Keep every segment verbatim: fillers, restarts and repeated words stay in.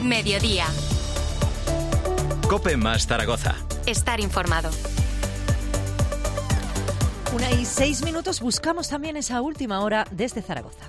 Mediodía. COPE más Zaragoza. Estar informado. Una y seis minutos, buscamos también esa última hora desde Zaragoza.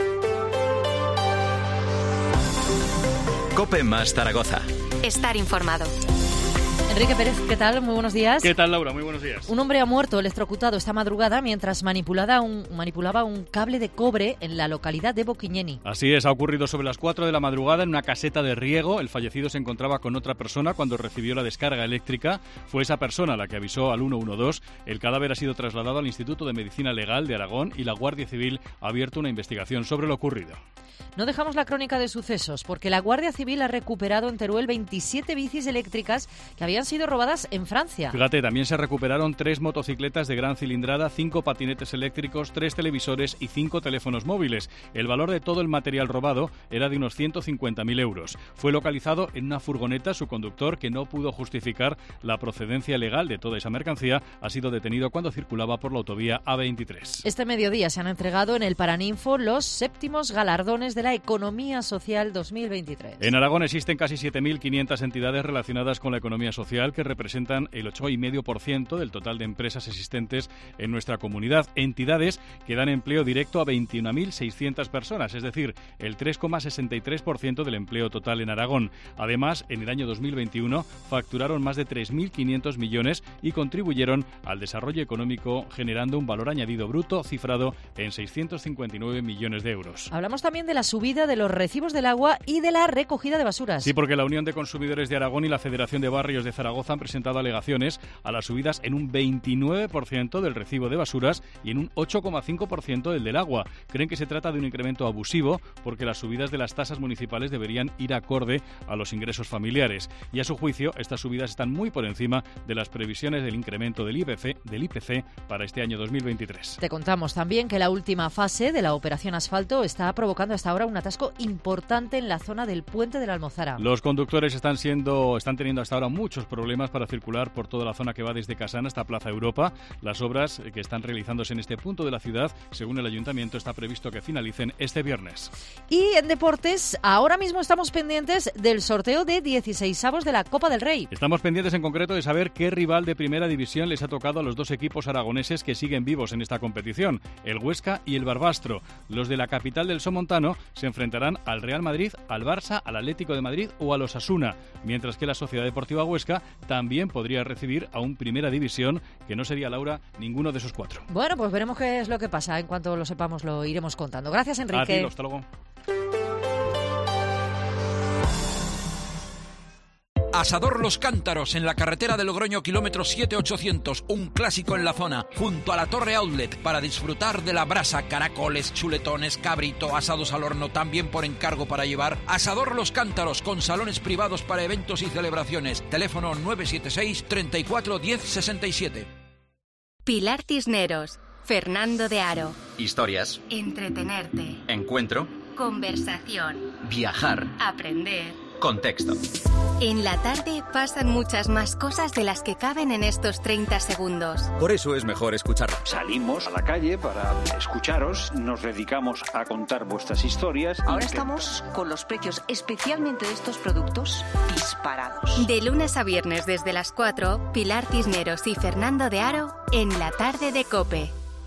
COPE más Zaragoza. Estar informado. Enrique Pérez, ¿qué tal? Muy buenos días. ¿Qué tal, Laura? Muy buenos días. Un hombre ha muerto electrocutado esta madrugada mientras manipulaba un, manipulaba un cable de cobre en la localidad de Boquiñeni. Así es, ha ocurrido sobre las cuatro de la madrugada en una caseta de riego. El fallecido se encontraba con otra persona cuando recibió la descarga eléctrica. Fue esa persona la que avisó al uno uno dos. El cadáver ha sido trasladado al Instituto de Medicina Legal de Aragón y la Guardia Civil ha abierto una investigación sobre lo ocurrido. No dejamos la crónica de sucesos porque la Guardia Civil ha recuperado en Teruel veintisiete bicis eléctricas que habían sido robadas en Francia. Fíjate, también se recuperaron tres motocicletas de gran cilindrada, cinco patinetes eléctricos, tres televisores y cinco teléfonos móviles. El valor de todo el material robado era de unos ciento cincuenta mil euros. Fue localizado en una furgoneta. Su conductor, que no pudo justificar la procedencia legal de toda esa mercancía, ha sido detenido cuando circulaba por la autovía A veintitrés. Este mediodía se han entregado en el Paraninfo los séptimos galardones de la Economía Social dos mil veintitrés. En Aragón existen casi siete mil quinientas entidades relacionadas con la economía social que representan el ocho coma cinco por ciento del total de empresas existentes en nuestra comunidad. Entidades que dan empleo directo a veintiuna mil seiscientas personas, es decir, el tres coma sesenta y tres por ciento del empleo total en Aragón. Además, en el año dos mil veintiuno facturaron más de tres mil quinientos millones y contribuyeron al desarrollo económico generando un valor añadido bruto cifrado en seiscientos cincuenta y nueve millones de euros. Hablamos también de la subida de los recibos del agua y de la recogida de basuras. Sí, porque la Unión de Consumidores de Aragón y la Federación de Barrios de Zaragoza han presentado alegaciones a las subidas en un veintinueve por ciento del recibo de basuras y en un ocho coma cinco por ciento del del agua. Creen que se trata de un incremento abusivo porque las subidas de las tasas municipales deberían ir acorde a los ingresos familiares. Y a su juicio, estas subidas están muy por encima de las previsiones del incremento del I P C, del I P C para este año dos mil veintitrés. Te contamos también que la última fase de la operación asfalto está provocando hasta ahora un atasco importante en la zona del puente de la Almozara. Los conductores están siendo, están teniendo hasta ahora muchos problemas para circular por toda la zona que va desde Casana hasta Plaza Europa. Las obras que están realizándose en este punto de la ciudad, según el Ayuntamiento, está previsto que finalicen este viernes. Y en deportes, ahora mismo estamos pendientes del sorteo de dieciseisavos de la Copa del Rey. Estamos pendientes en concreto de saber qué rival de primera división les ha tocado a los dos equipos aragoneses que siguen vivos en esta competición, el Huesca y el Barbastro. Los de la capital del Somontano se enfrentarán al Real Madrid, al Barça, al Atlético de Madrid o al Osasuna, mientras que la Sociedad Deportiva Huesca también podría recibir a un Primera División, que no sería, Laura, ninguno de esos cuatro. Bueno, pues veremos qué es lo que pasa. En cuanto lo sepamos lo iremos contando. Gracias, Enrique. A ti, hasta luego. Asador Los Cántaros, en la carretera de Logroño, kilómetro siete ochocientos, un clásico en la zona, junto a la Torre Outlet, para disfrutar de la brasa, caracoles, chuletones, cabrito, asados al horno, también por encargo para llevar. Asador Los Cántaros, con salones privados para eventos y celebraciones. Teléfono nueve siete seis, treinta y cuatro, diez sesenta y siete. Pilar Cisneros, Fernando de Aro. Historias. Entretenerte. Encuentro. Conversación. Viajar. Aprender. Contexto. En la tarde pasan muchas más cosas de las que caben en estos treinta segundos. Por eso es mejor escucharlo. Salimos a la calle para escucharos, nos dedicamos a contar vuestras historias. Ahora estamos con los precios, especialmente de estos productos, disparados. De lunes a viernes desde las cuatro, Pilar Cisneros y Fernando de Aro en la tarde de COPE.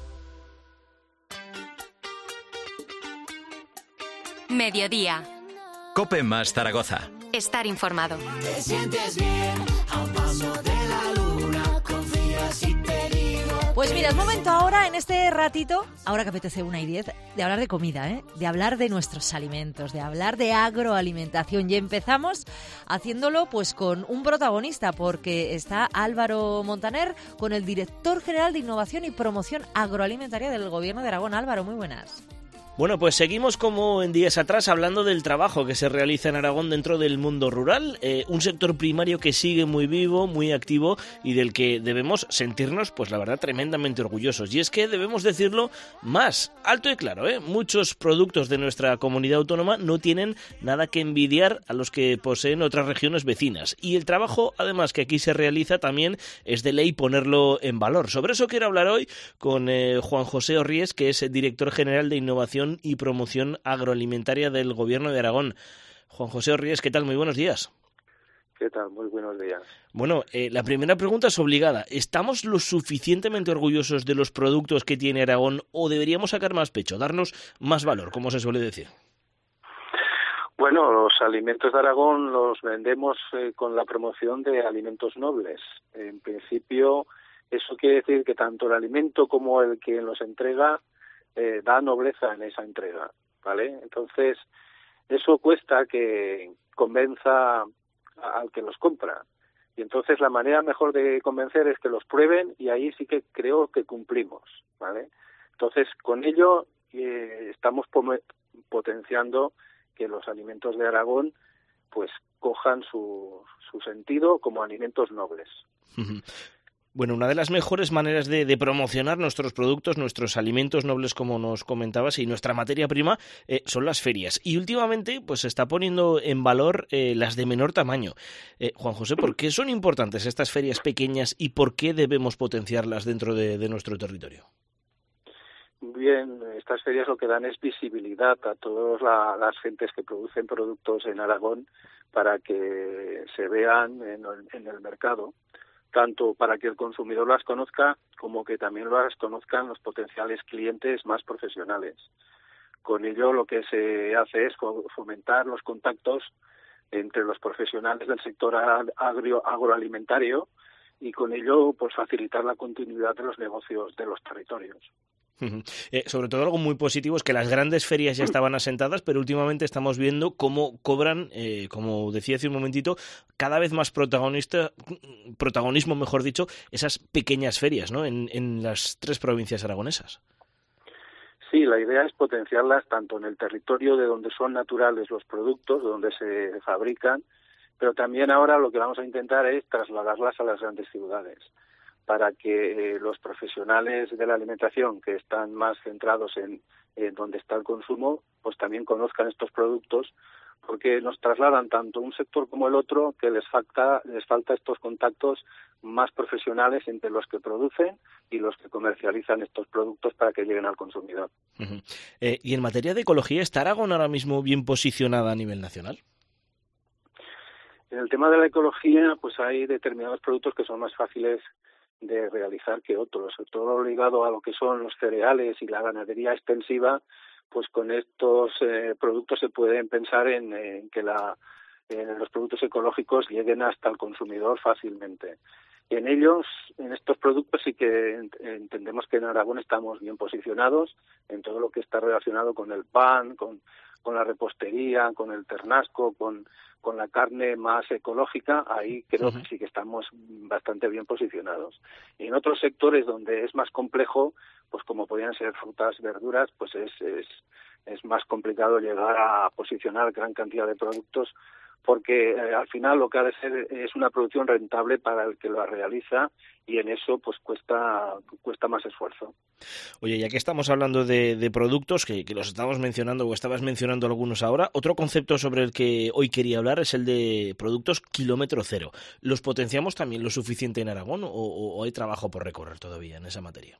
Mediodía. COPE más Zaragoza. Estar informado. Te sientes bien, a un paso de la luna, confías y te digo. Pues mira, es momento ahora, en este ratito, ahora que apetece una y diez, de hablar de comida, ¿eh? De hablar de nuestros alimentos, de hablar de agroalimentación. Y empezamos haciéndolo pues con un protagonista, porque está Álvaro Montaner, con el director general de Innovación y Promoción Agroalimentaria del Gobierno de Aragón. Álvaro, muy buenas. Bueno, pues seguimos como en días atrás hablando del trabajo que se realiza en Aragón dentro del mundo rural, eh, un sector primario que sigue muy vivo, muy activo y del que debemos sentirnos, pues la verdad, tremendamente orgullosos. Y es que debemos decirlo más alto y claro, ¿eh? Muchos productos de nuestra comunidad autónoma no tienen nada que envidiar a los que poseen otras regiones vecinas. Y el trabajo, además, que aquí se realiza también es de ley ponerlo en valor. Sobre eso quiero hablar hoy con eh, Juan José Orries, que es el director general de Innovación y Promoción Agroalimentaria del Gobierno de Aragón. Juan José Orries, ¿qué tal? Muy buenos días. ¿Qué tal? Muy buenos días. Bueno, eh, la primera pregunta es obligada. ¿Estamos lo suficientemente orgullosos de los productos que tiene Aragón o deberíamos sacar más pecho, darnos más valor, como se suele decir? Bueno, los alimentos de Aragón los vendemos eh, con la promoción de alimentos nobles. En principio, eso quiere decir que tanto el alimento como el que los entrega eh, da nobleza en esa entrega, ¿vale? Entonces, eso cuesta que convenza al que los compra. Y entonces la manera mejor de convencer es que los prueben y ahí sí que creo que cumplimos, ¿vale? Entonces, con ello eh, estamos potenciando que los alimentos de Aragón pues cojan su, su sentido como alimentos nobles. Bueno, una de las mejores maneras de, de promocionar nuestros productos, nuestros alimentos nobles, como nos comentabas, y nuestra materia prima, eh, son las ferias. Y últimamente pues se está poniendo en valor eh, las de menor tamaño. Eh, Juan José, ¿por qué son importantes estas ferias pequeñas y por qué debemos potenciarlas dentro de, de nuestro territorio? Bien, estas ferias lo que dan es visibilidad a todas la, las gentes que producen productos en Aragón para que se vean en, en el mercado, tanto para que el consumidor las conozca como que también las conozcan los potenciales clientes más profesionales. Con ello lo que se hace es fomentar los contactos entre los profesionales del sector agro, agroalimentario y con ello pues facilitar la continuidad de los negocios de los territorios. Uh-huh. Eh, sobre todo algo muy positivo es que las grandes ferias ya estaban asentadas, pero últimamente estamos viendo cómo cobran, eh, como decía hace un momentito, cada vez más protagonista, protagonismo, mejor dicho, esas pequeñas ferias, ¿no? En, en las tres provincias aragonesas. Sí, la idea es potenciarlas tanto en el territorio de donde son naturales los productos, donde se fabrican, pero también ahora lo que vamos a intentar es trasladarlas a las grandes ciudades, para que eh, los profesionales de la alimentación que están más centrados en, en donde está el consumo, pues también conozcan estos productos, porque nos trasladan tanto un sector como el otro que les falta, les falta estos contactos más profesionales entre los que producen y los que comercializan estos productos para que lleguen al consumidor. Uh-huh. Eh, y en materia de ecología, ¿está Aragón ahora mismo bien posicionada a nivel nacional? En el tema de la ecología, pues hay determinados productos que son más fáciles de realizar que otros, sobre todo ligado a lo que son los cereales y la ganadería extensiva, pues con estos eh, productos se pueden pensar en, en que la, en los productos ecológicos lleguen hasta el consumidor fácilmente. Y en ellos, en estos productos sí que ent- entendemos que en Aragón estamos bien posicionados en todo lo que está relacionado con el pan, con, con la repostería, con el ternasco, con, con la carne más ecológica. Ahí creo uh-huh. que sí que estamos bastante bien posicionados. Y en otros sectores donde es más complejo, pues como podrían ser frutas, verduras, pues es, es, es más complicado llegar a posicionar gran cantidad de productos, porque eh, al final lo que ha de ser es una producción rentable para el que la realiza y en eso pues cuesta cuesta más esfuerzo. Oye, ya que estamos hablando de, de productos, que, que los estamos mencionando o estabas mencionando algunos ahora, otro concepto sobre el que hoy quería hablar es el de productos kilómetro cero. ¿Los potenciamos también lo suficiente en Aragón o, o hay trabajo por recorrer todavía en esa materia?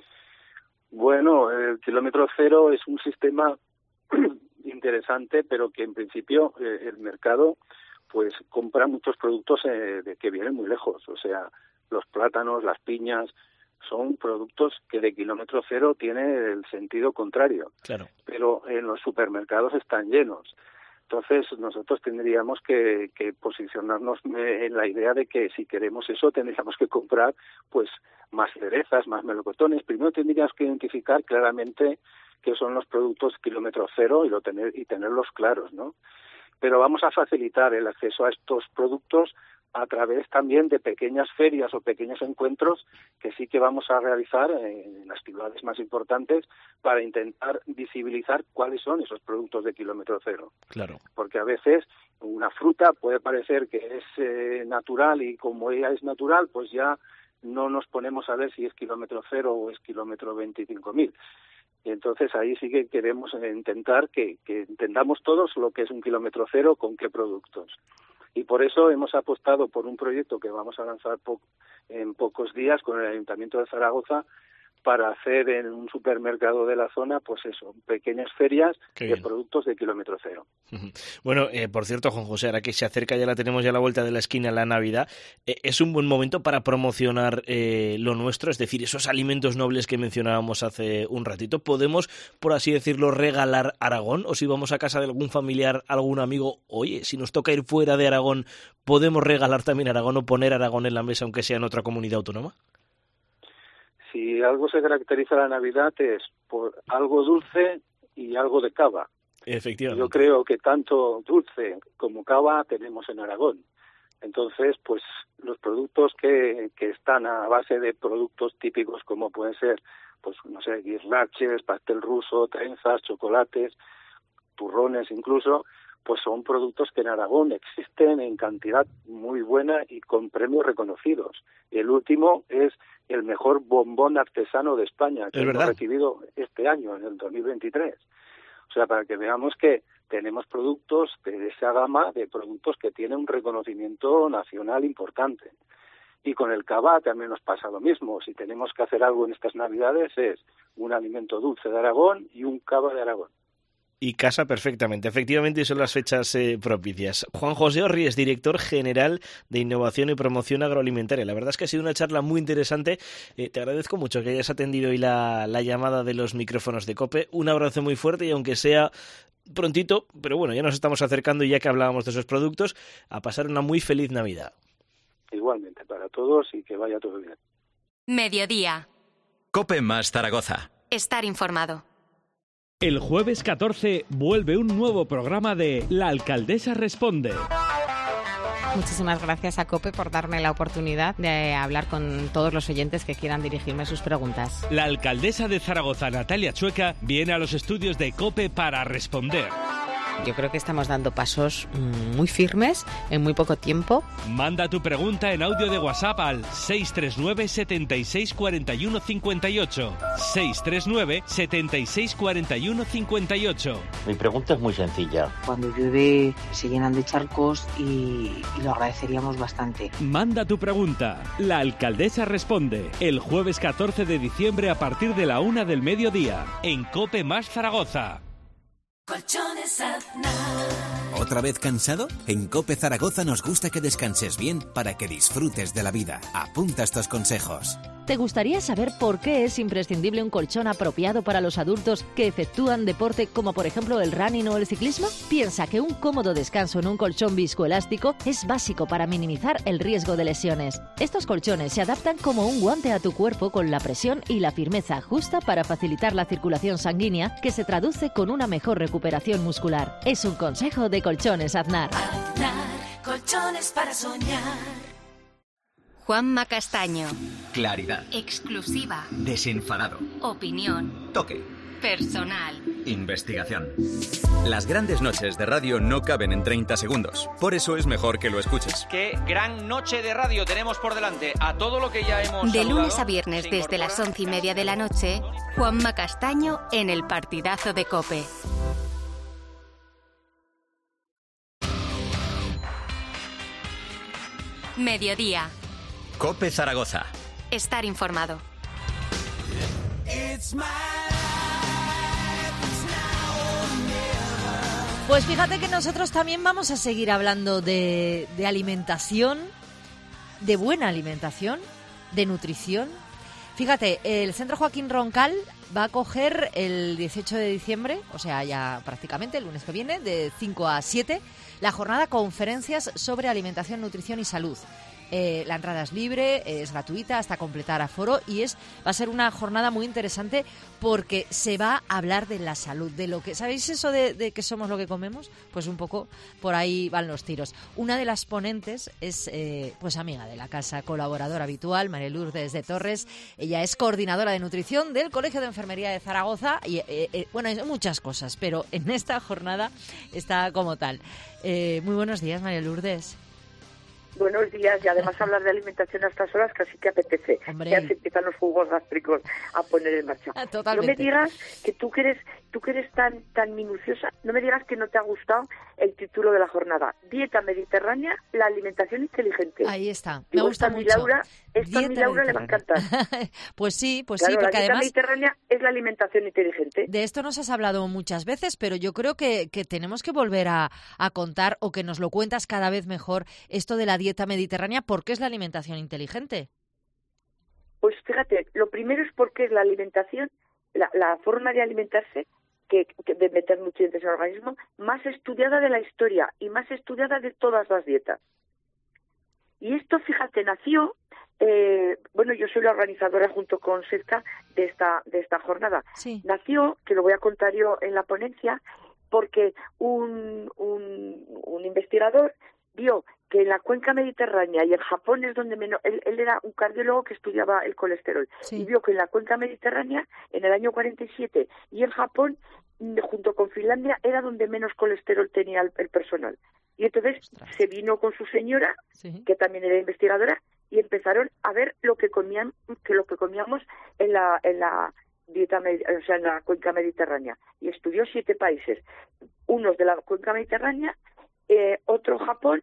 Bueno, el kilómetro cero es un sistema interesante, pero que en principio eh, el mercado pues compra muchos productos eh, de que vienen muy lejos, o sea, los plátanos, las piñas, son productos que de kilómetro cero tiene el sentido contrario, claro. Pero en los supermercados están llenos. Entonces nosotros tendríamos que, que posicionarnos en la idea de que si queremos eso tendríamos que comprar pues más cerezas, más melocotones. Primero tendríamos que identificar claramente qué son los productos kilómetro cero y, lo tener, y tenerlos claros, ¿no? Pero vamos a facilitar el acceso a estos productos a través también de pequeñas ferias o pequeños encuentros que sí que vamos a realizar en las ciudades más importantes para intentar visibilizar cuáles son esos productos de kilómetro cero. Claro. Porque a veces una fruta puede parecer que es eh, natural y como ella es natural, pues ya no nos ponemos a ver si es kilómetro cero o es kilómetro veinticinco mil. Y entonces ahí sí que queremos intentar que, que entendamos todos lo que es un kilómetro cero, con qué productos. Y por eso hemos apostado por un proyecto que vamos a lanzar po- en pocos días con el Ayuntamiento de Zaragoza para hacer en un supermercado de la zona, pues eso, pequeñas ferias Qué de bien. productos de kilómetro cero. Bueno, eh, por cierto, Juan José, ahora que se acerca, ya la tenemos ya a la vuelta de la esquina, la Navidad, eh, es un buen momento para promocionar eh, lo nuestro, es decir, esos alimentos nobles que mencionábamos hace un ratito. ¿Podemos, por así decirlo, regalar Aragón? O si vamos a casa de algún familiar, algún amigo, oye, si nos toca ir fuera de Aragón, ¿podemos regalar también Aragón o poner Aragón en la mesa, aunque sea en otra comunidad autónoma? Si algo se caracteriza la Navidad es por algo dulce y algo de cava. Efectivamente. Yo creo que tanto dulce como cava tenemos en Aragón. Entonces, pues los productos que, que están a base de productos típicos como pueden ser, pues no sé, guirlaches, pastel ruso, trenzas, chocolates, turrones incluso, pues son productos que en Aragón existen en cantidad muy buena y con premios reconocidos. Y el último es el mejor bombón artesano de España, que Es hemos verdad. recibido este año, en el dos mil veintitrés. O sea, para que veamos que tenemos productos de esa gama de productos que tienen un reconocimiento nacional importante. Y con el cava también nos pasa lo mismo. Si tenemos que hacer algo en estas Navidades es un alimento dulce de Aragón y un cava de Aragón. Y casa perfectamente. Efectivamente, son las fechas eh, propicias. Juan José Orri es director general de Innovación y Promoción Agroalimentaria. La verdad es que ha sido una charla muy interesante. Eh, te agradezco mucho que hayas atendido hoy la, la llamada de los micrófonos de COPE. Un abrazo muy fuerte y aunque sea prontito, pero bueno, ya nos estamos acercando y ya que hablábamos de esos productos, a pasar una muy feliz Navidad. Igualmente para todos y que vaya todo bien. Mediodía. COPE más Zaragoza. Estar informado. El jueves catorce vuelve un nuevo programa de La Alcaldesa Responde. Muchísimas gracias a COPE por darme la oportunidad de hablar con todos los oyentes que quieran dirigirme sus preguntas. La alcaldesa de Zaragoza, Natalia Chueca, viene a los estudios de COPE para responder. Yo creo que estamos dando pasos muy firmes en muy poco tiempo. Manda tu pregunta en audio de WhatsApp al seis tres nueve, setenta y seis, cuarenta y uno, cincuenta y ocho. seis tres nueve, setenta y seis, cuarenta y uno, cincuenta y ocho. Mi pregunta es muy sencilla. Cuando llueve se llenan de charcos y, y lo agradeceríamos bastante. Manda tu pregunta. La alcaldesa responde el jueves catorce de diciembre a partir de la una del mediodía en COPE más Zaragoza. Colchones Aznar. ¿Otra vez cansado? En COPE Zaragoza nos gusta que descanses bien para que disfrutes de la vida. Apunta estos consejos. ¿Te gustaría saber por qué es imprescindible un colchón apropiado para los adultos que efectúan deporte como por ejemplo el running o el ciclismo? Piensa que un cómodo descanso en un colchón viscoelástico es básico para minimizar el riesgo de lesiones. Estos colchones se adaptan como un guante a tu cuerpo con la presión y la firmeza justa para facilitar la circulación sanguínea, que se traduce con una mejor recuperación muscular. Es un consejo de Colchones Aznar. Aznar, colchones para soñar. Juanma Castaño. Claridad. Exclusiva. Desenfadado. Opinión. Toque. Personal. Investigación. Las grandes noches de radio no caben en treinta segundos. Por eso es mejor que lo escuches. Qué gran noche de radio tenemos por delante. A todo lo que ya hemos De saludado, lunes a viernes se desde incorpora... las once y media de la noche, Juanma Castaño en el partidazo de COPE. Mediodía. COPE Zaragoza. Estar informado. Pues fíjate que nosotros también vamos a seguir hablando de, de alimentación, de buena alimentación, de nutrición. Fíjate, el Centro Joaquín Roncal va a coger el dieciocho de diciembre, o sea, ya prácticamente el lunes que viene, de cinco a siete, la jornada Conferencias sobre Alimentación, Nutrición y Salud. Eh, la entrada es libre, es gratuita hasta completar aforo y es va a ser una jornada muy interesante porque se va a hablar de la salud, de lo que ¿sabéis eso de, de que somos lo que comemos? Pues un poco por ahí van los tiros. Una de las ponentes es eh, pues amiga de la casa, colaboradora habitual, María Lourdes de Torres. Ella es coordinadora de nutrición del Colegio de Enfermería de Zaragoza y eh, eh, bueno, hay muchas cosas, pero en esta jornada está como tal. Eh, muy buenos días, María Lourdes. Buenos días, y además hablar de alimentación a estas horas casi que apetece. Hombre. Ya se empiezan los jugos gástricos a poner en marcha. Ah, totalmente. No me digas que tú que eres, tú que eres tan, tan minuciosa, no me digas que no te ha gustado el título de la jornada. Dieta mediterránea, la alimentación inteligente. Ahí está, me Digo, gusta esta a mi mucho. Laura, esto a mi Dieta Laura le va a encantar. Pues sí, pues Claro, sí, porque la dieta además mediterránea es la alimentación inteligente. de esto nos has hablado muchas veces, pero yo creo que, que tenemos que volver a, a contar, o que nos lo cuentas cada vez mejor, esto de la dieta mediterránea, porque es la alimentación inteligente. Pues fíjate, lo primero es porque es la alimentación, la, la forma de alimentarse, que, que de meter nutrientes en el organismo, más estudiada de la historia y más estudiada de todas las dietas. Y esto, fíjate, nació, eh, bueno, yo soy la organizadora junto con Sezca de esta, de esta jornada. Sí. Nació, que lo voy a contar yo en la ponencia, porque un, un, un investigador vio que en la cuenca mediterránea y en Japón es donde menos, él, él era un cardiólogo que estudiaba el colesterol, Sí. y vio que en la cuenca mediterránea, en el año cuarenta y siete, y en Japón, junto con Finlandia, era donde menos colesterol tenía el, el personal. Y entonces Ostras. se vino con su señora, Sí. que también era investigadora, y empezaron a ver lo que comían, que lo que comíamos en la, en la dieta, med- o sea, en la cuenca mediterránea. Y estudió siete países, unos de la cuenca mediterránea, eh, otro Japón,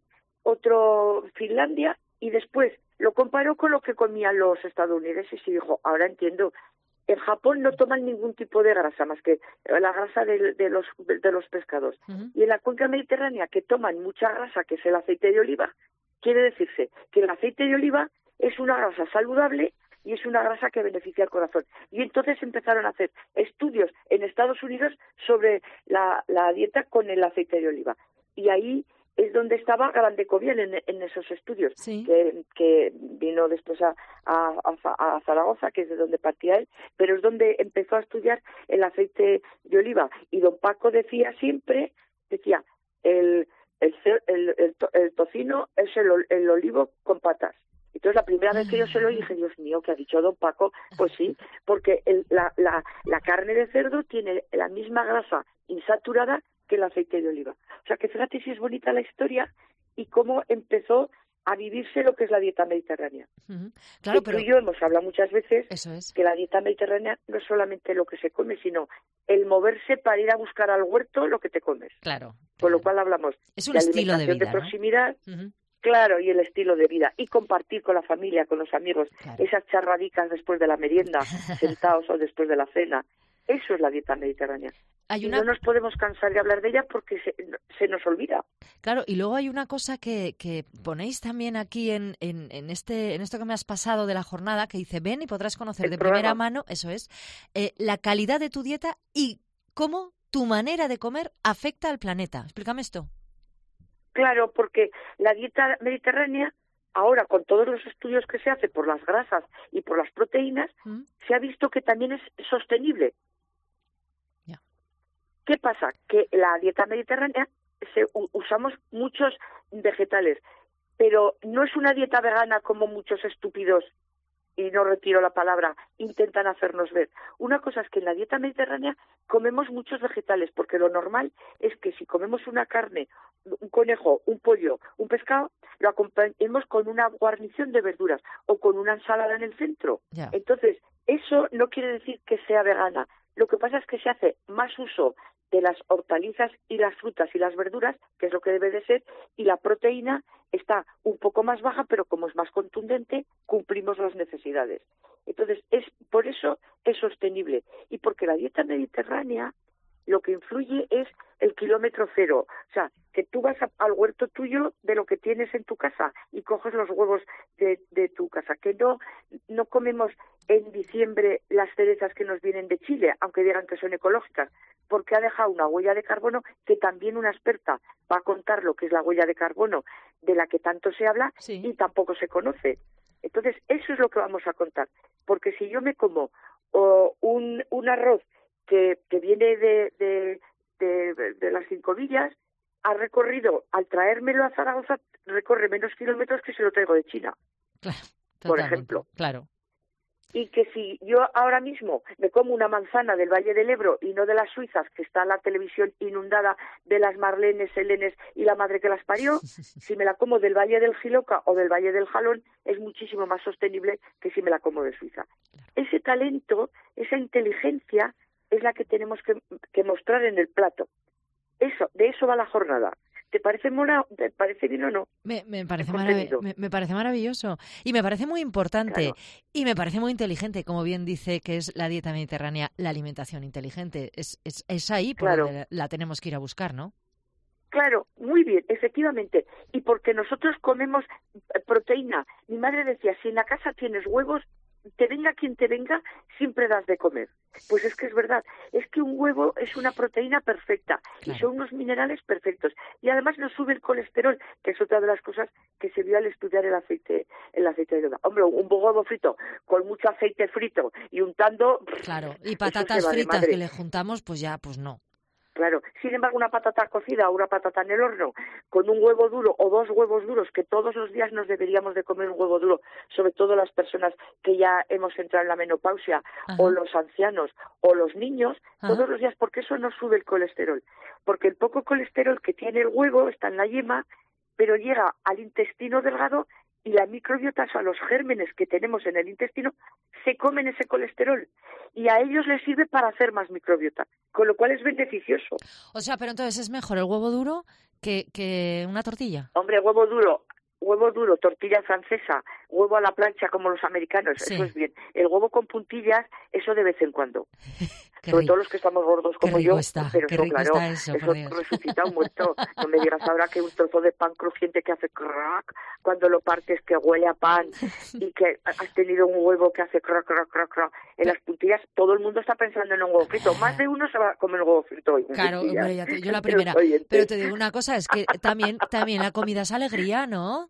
otro Finlandia, y después lo comparó con lo que comían los estadounidenses y dijo, ahora entiendo. En Japón no toman ningún tipo de grasa más que la grasa de, de los de los pescados. Ujú. Y en la cuenca mediterránea, que toman mucha grasa, que es el aceite de oliva, quiere decirse que el aceite de oliva es una grasa saludable y es una grasa que beneficia al corazón. Y entonces empezaron a hacer estudios en Estados Unidos sobre la, la dieta con el aceite de oliva. Y ahí es donde estaba Grandecovian en, en esos estudios, Sí. que, que vino después a, a, a, a Zaragoza, que es de donde partía él, pero es donde empezó a estudiar el aceite de oliva. Y don Paco decía siempre, decía, el, el, el, el, to- el tocino es el, ol- el olivo con patas. Entonces, la primera vez que yo se lo oí, dije, Dios mío, ¿qué ha dicho don Paco? Pues sí, porque el, la, la, la carne de cerdo tiene la misma grasa insaturada que el aceite de oliva. O sea, que fíjate si es bonita la historia y cómo empezó a vivirse lo que es la dieta mediterránea. Ujú. Claro, Que pero tú y yo hemos hablado muchas veces eso es. que la dieta mediterránea no es solamente lo que se come, sino el moverse para ir a buscar al huerto lo que te comes. Claro. Con lo cual hablamos Es un de estilo de alimentación vida, de ¿no? proximidad, Ujú. claro, y el estilo de vida. Y compartir con la familia, con los amigos, Claro. esas charradicas después de la merienda, sentados o después de la cena. Eso es la dieta mediterránea. Hay Y una no nos podemos cansar de hablar de ella porque se, se nos olvida. Claro, y luego hay una cosa que, que ponéis también aquí en, en, en este en esto que me has pasado de la jornada, que dice, ven y podrás conocer El de programa. primera mano, eso es, eh, la calidad de tu dieta y cómo tu manera de comer afecta al planeta. Explícame esto. Claro, porque la dieta mediterránea, ahora con todos los estudios que se hace por las grasas y por las proteínas, ¿Mm? se ha visto que también es sostenible. Ya. ¿Qué pasa? Que la dieta mediterránea se, u- usamos muchos vegetales, pero no es una dieta vegana como muchos estúpidos, y no retiro la palabra, intentan hacernos ver. Una cosa es que en la dieta mediterránea comemos muchos vegetales, porque lo normal es que si comemos una carne, un conejo, un pollo, un pescado, lo acompañemos con una guarnición de verduras o con una ensalada en el centro. Ya. Entonces, eso no quiere decir que sea vegana. Lo que pasa es que se hace más uso de las hortalizas y las frutas y las verduras, que es lo que debe de ser, y la proteína está un poco más baja, pero como es más contundente, cumplimos las necesidades. Entonces, es por eso es sostenible. Y porque la dieta mediterránea lo que influye es el kilómetro cero. O sea, que tú vas a, al huerto tuyo de lo que tienes en tu casa y coges los huevos de, de tu casa. Que no, no comemos en diciembre las cerezas que nos vienen de Chile, aunque digan que son ecológicas, porque ha dejado una huella de carbono que también una experta va a contar lo que es la huella de carbono de la que tanto se habla Sí. y tampoco se conoce. Entonces, eso es lo que vamos a contar. Porque si yo me como o un, un arroz que, que viene de, de, de, de las Cinco Villas, ha recorrido, al traérmelo a Zaragoza, recorre menos kilómetros que si lo traigo de China, Claro, por totalmente, ejemplo. Claro. Y que si yo ahora mismo me como una manzana del Valle del Ebro y no de las suizas, que está la televisión inundada de las marlenes, helenes y la madre que las parió, si me la como del Valle del Jiloca o del Valle del Jalón, es muchísimo más sostenible que si me la como de Suiza. Ese talento, esa inteligencia, es la que tenemos que, que mostrar en el plato. Eso, de eso va la jornada. ¿Te parece mona, te parece bien o no? Me, me, parece marav- me, me parece maravilloso y me parece muy importante claro. y me parece muy inteligente, como bien dice que es la dieta mediterránea, la alimentación inteligente. Es, es, es ahí por claro. donde la tenemos que ir a buscar, ¿no? Claro, muy bien, efectivamente. Y porque nosotros comemos proteína. Mi madre decía, si en la casa tienes huevos, te venga quien te venga, siempre das de comer. Pues es que es verdad, es que un huevo es una proteína perfecta claro. y son unos minerales perfectos. Y además nos sube el colesterol, que es otra de las cosas que se vio al estudiar el aceite el aceite de oliva. Hombre, un huevo frito con mucho aceite frito y untando... Claro, y patatas fritas que le juntamos, pues ya, pues no. Claro, sin embargo, una patata cocida o una patata en el horno con un huevo duro o dos huevos duros, que todos los días nos deberíamos de comer un huevo duro, sobre todo las personas que ya hemos entrado en la menopausia Ajá. o los ancianos o los niños, Ajá. todos los días, porque eso no sube el colesterol. Porque el poco colesterol que tiene el huevo está en la yema, pero llega al intestino delgado y la microbiota, o sea, los gérmenes que tenemos en el intestino, se comen ese colesterol y a ellos les sirve para hacer más microbiota, con lo cual es beneficioso. O sea, pero entonces es mejor el huevo duro que, que una tortilla. Hombre, huevo duro, huevo duro, tortilla francesa, huevo a la plancha como los americanos, sí. eso es bien. El huevo con puntillas, eso de vez en cuando. Sobre rico. Todo los que estamos gordos como yo, está, pero qué eso, rico claro, está eso, eso resucita un muerto. No me digas ahora que un trozo de pan crujiente que hace crack cuando lo partes, que huele a pan, y que has tenido un huevo que hace crack, crack, crack, crack. En las puntillas todo el mundo está pensando en un huevo frito. Más de uno se va a comer un huevo frito hoy. Claro, hombre, ya te, yo la primera. Pero te digo una cosa, es que también, también la comida es alegría, ¿no?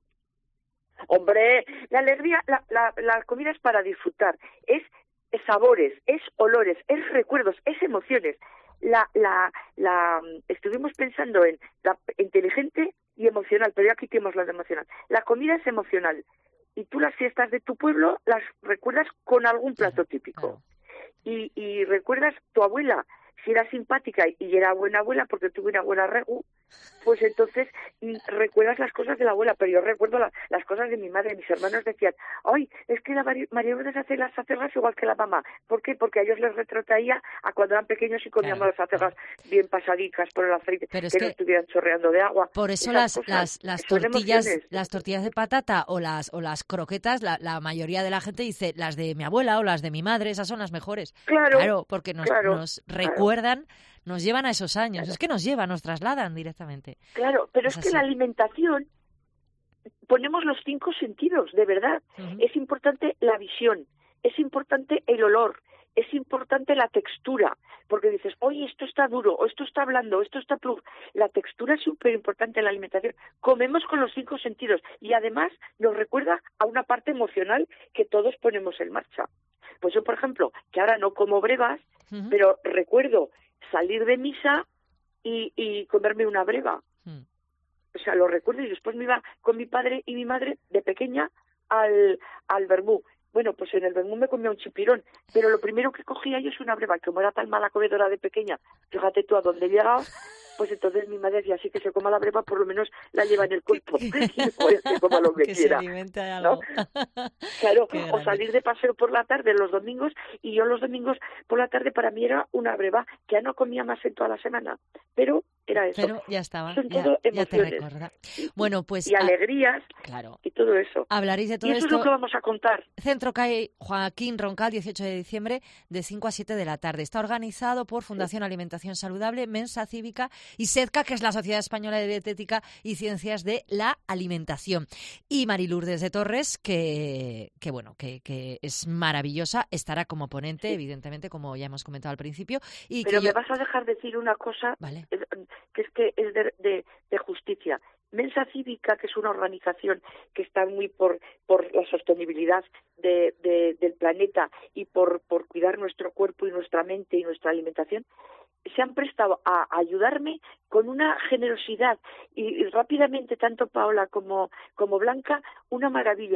Hombre, la alegría, la, la, la comida es para disfrutar, es sabores, es olores, es recuerdos, es emociones. La, la, la, estuvimos pensando en la inteligente y emocional, pero ya quitemos la de emocional. La comida es emocional y tú las fiestas de tu pueblo las recuerdas con algún plato típico. Y, y recuerdas tu abuela, si era simpática y era buena abuela porque tuve una abuela regu, pues entonces recuerdas las cosas de la abuela, pero yo recuerdo la, las cosas de mi madre. Mis hermanos decían, ay, es que la María Lourdes hace las acelgas igual que la mamá. ¿Por qué? Porque a ellos les retrotraía a cuando eran pequeños y comíamos claro, las acelgas claro. bien pasadicas por el aceite, que, que no estuvieran chorreando de agua. Por eso las, las, las tortillas las tortillas de patata o las o las croquetas, la, la mayoría de la gente dice las de mi abuela o las de mi madre, esas son las mejores. Claro, claro porque nos, claro, nos recuerdan, claro. nos llevan a esos años. Claro. Es que nos llevan, nos trasladan directamente. Claro, pero es, es que la alimentación, ponemos los cinco sentidos, de verdad. Uh-huh. Es importante la visión, es importante el olor, es importante la textura, porque dices, oye, esto está duro, o esto está blando, o esto está plug. La textura es súper importante en la alimentación. Comemos con los cinco sentidos y además nos recuerda a una parte emocional que todos ponemos en marcha. Pues yo, por ejemplo, que ahora no como brevas, uh-huh. pero recuerdo salir de misa y, y comerme una breva. Uh-huh. O sea, lo recuerdo y después me iba con mi padre y mi madre de pequeña al, al vermú. Bueno, pues en el vermú me comía un chipirón, pero lo primero que cogía yo es una breva, que como era tan mala comedora de pequeña, fíjate tú a dónde he llegado, pues entonces mi madre decía, así que se coma la breva, por lo menos la lleva en el cuerpo, y después se coma lo que, que quiera. Se alimenta de algo. ¿No? Claro, o salir de paseo por la tarde los domingos, y yo los domingos por la tarde para mí era una breva, que ya no comía más en toda la semana, pero era eso. Pero ya estaba, Son ya, todo ya te emociones. recuerda. Bueno, pues... Y alegrías, a... claro. y todo eso. Hablaréis de todo y eso esto. es lo que vamos a contar. Centro C A E Joaquín Roncal, dieciocho de diciembre, de cinco a siete de la tarde. Está organizado por Fundación sí. Alimentación Saludable, Mensa Cívica y SEDCA, que es la Sociedad Española de Dietética y Ciencias de la Alimentación. Y Mari Lourdes de Torres, que, que bueno, que, que es maravillosa, estará como ponente, sí. evidentemente, como ya hemos comentado al principio. Y Pero que me yo... vas a dejar decir una cosa, vale. que es que es de, de, de justicia. Mensa Cívica, que es una organización que está muy por, por la sostenibilidad de, de, del planeta y por, por cuidar nuestro cuerpo y nuestra mente y nuestra alimentación, se han prestado a ayudarme con una generosidad y, y rápidamente, tanto Paola como, como Blanca, una maravilla.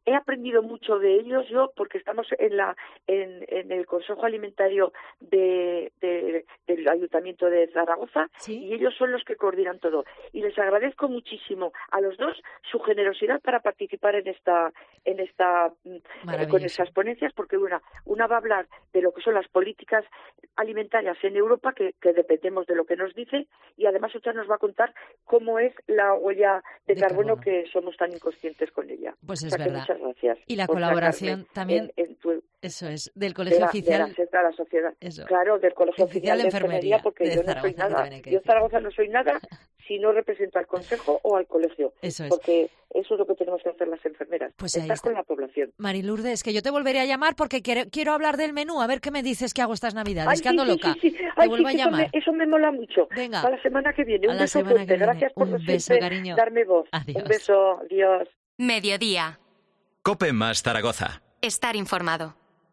he aprendido mucho de ellos yo porque estamos en la en, en el Consejo Alimentario de, de, del Ayuntamiento de Zaragoza, ¿sí? Y ellos son los que coordinan todo. Y les agradezco muchísimo a los dos su generosidad para participar en esta en esta eh, con esas ponencias, porque una una va a hablar de lo que son las políticas alimentarias en Europa, que, que dependemos de lo que nos dice, y además otra nos va a contar cómo es la huella de, de carbono, carbono que somos tan inconscientes con ella. Pues es o sea, verdad. Muchas gracias. Y la colaboración también, en, en tu, eso es, del Colegio de la, Oficial. De la, de la sociedad. Eso. Claro, del Colegio Oficial Oficial de Enfermería, porque yo no Zaragoza, soy nada. Que Yo Zaragoza no soy nada si no represento al Consejo o al Colegio. Eso es. Porque eso es lo que tenemos que hacer las enfermeras. Pues estar ahí está. Con la población. Marilurdes, que yo te volveré a llamar porque quiero, quiero hablar del menú. A ver qué me dices que hago estas Navidades. Ay, que ando sí, loca. Sí, sí, sí. Te Ay, vuelvo sí, a llamar. Eso me, eso me mola mucho. Venga. A la semana que viene. A Un la beso semana fuerte. que viene. Gracias por Un beso, siempre cariño. darme voz. Adiós. Un beso. Adiós. Mediodía. COPE más Zaragoza. Estar informado.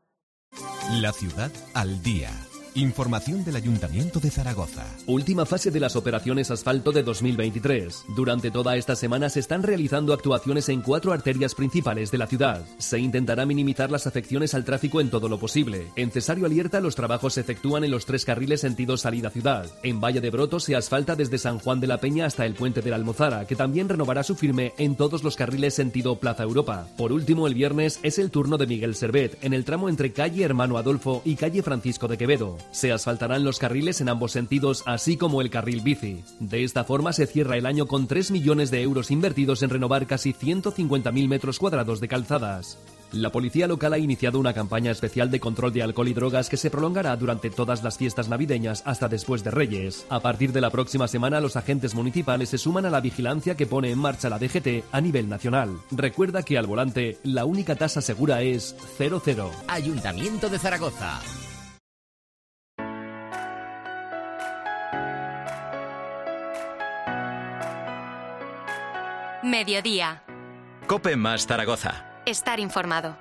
La ciudad al día. Información del Ayuntamiento de Zaragoza. Última fase de las operaciones asfalto de dos mil veintitrés. Durante toda esta semana se están realizando actuaciones en cuatro arterias principales de la ciudad. Se intentará minimizar las afecciones al tráfico en todo lo posible. En Cesario Alierta los trabajos se efectúan en los tres carriles sentido salida ciudad. En Valle de Broto se asfalta desde San Juan de la Peña hasta el Puente de la Almozara, que también renovará su firme en todos los carriles sentido Plaza Europa. Por último, el viernes es el turno de Miguel Servet, en el tramo entre calle Hermano Adolfo y calle Francisco de Quevedo. Se asfaltarán los carriles en ambos sentidos, así como el carril bici. De esta forma se cierra el año con tres millones de euros invertidos en renovar casi ciento cincuenta mil metros cuadrados de calzadas. La policía local ha iniciado una campaña especial de control de alcohol y drogas que se prolongará durante todas las fiestas navideñas hasta después de Reyes. A partir de la próxima semana, los agentes municipales se suman a la vigilancia que pone en marcha la D G T a nivel nacional. Recuerda que al volante, la única tasa segura es cero cero. Ayuntamiento de Zaragoza. Mediodía. COPE más Zaragoza. Estar informado.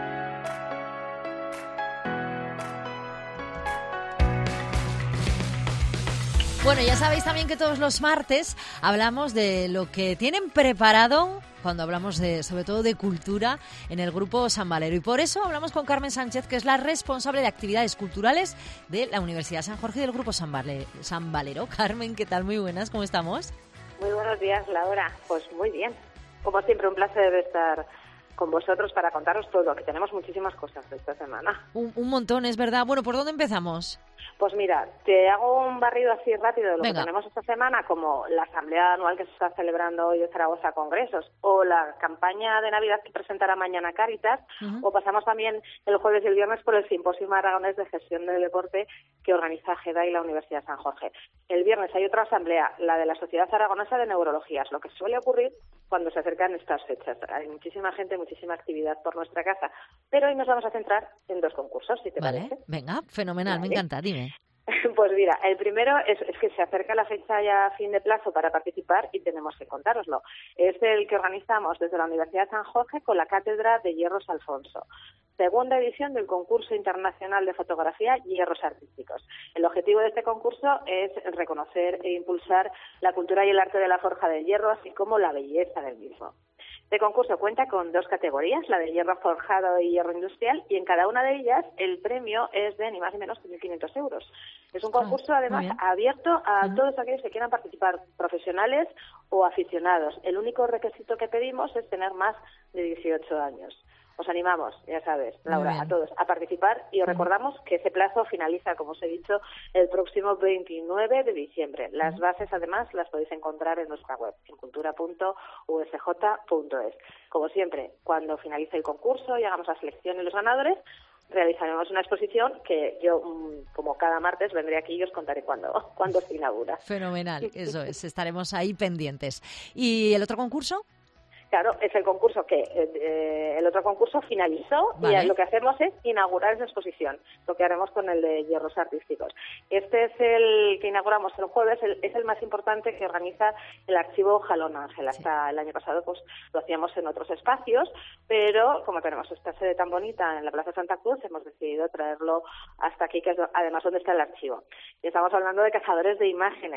Bueno, ya sabéis también que todos los martes hablamos de lo que tienen preparado cuando hablamos de, sobre todo de cultura, en el Grupo San Valero. Y por eso hablamos con Carmen Sánchez, que es la responsable de actividades culturales de la Universidad San Jorge y del Grupo San Valero. San Valero. Carmen, ¿qué tal? Muy buenas, ¿cómo estamos? Muy buenos días, Laura. Pues muy bien. Como siempre, un placer estar con vosotros para contaros todo, que tenemos muchísimas cosas esta semana. Un, un montón, es verdad. Bueno, ¿por dónde empezamos? Pues mira, te hago un barrido así rápido de lo Venga. que tenemos esta semana, como la asamblea anual que se está celebrando hoy en Zaragoza Congresos, o la campaña de Navidad que presentará mañana Cáritas, uh-huh. o pasamos también el jueves y el viernes por el Simposio Aragonés de Gestión del Deporte que organiza GEDA y la Universidad San Jorge. El viernes hay otra asamblea, la de la Sociedad Aragonesa de Neurologías, lo que suele ocurrir cuando se acercan estas fechas. Hay muchísima gente, muchísima actividad por nuestra casa, pero hoy nos vamos a centrar en dos concursos, si te vale. parece. Venga, fenomenal, vale. Me encanta, dime. Pues mira, el primero es, es que se acerca la fecha ya fin de plazo para participar y tenemos que contároslo. Es el que organizamos desde la Universidad de San Jorge con la Cátedra de Hierros Alfonso. Segunda edición del concurso internacional de fotografía Hierros Artísticos. El objetivo de este concurso es reconocer e impulsar la cultura y el arte de la forja del hierro, así como la belleza del mismo. Este concurso cuenta con dos categorías, la de hierro forjado y hierro industrial, y en cada una de ellas el premio es de ni más ni menos que mil quinientos euros. Es un concurso, ah, además, abierto a uh-huh. todos aquellos que quieran participar, profesionales o aficionados. El único requisito que pedimos es tener más de dieciocho años. Os animamos, ya sabes, Laura, a todos a participar y os recordamos que ese plazo finaliza, como os he dicho, el próximo veintinueve de diciembre. Las bases, además, las podéis encontrar en nuestra web, en cultura punto u s j punto es. Como siempre, cuando finalice el concurso y hagamos la selección y los ganadores, realizaremos una exposición que yo, como cada martes, vendré aquí y os contaré cuándo, cuándo se inaugura. Fenomenal, eso es, estaremos ahí pendientes. ¿Y el otro concurso? Claro, es el concurso que eh, el otro concurso finalizó vale. y lo que hacemos es inaugurar esa exposición, lo que haremos con el de hierros artísticos. Este es el que inauguramos el jueves, el, es el más importante que organiza el archivo Jalón Ángel. Hasta sí. el año pasado pues lo hacíamos en otros espacios, pero como tenemos esta sede tan bonita en la Plaza Santa Cruz, hemos decidido traerlo hasta aquí, que es además donde está el archivo. Y estamos hablando de cazadores de imágenes.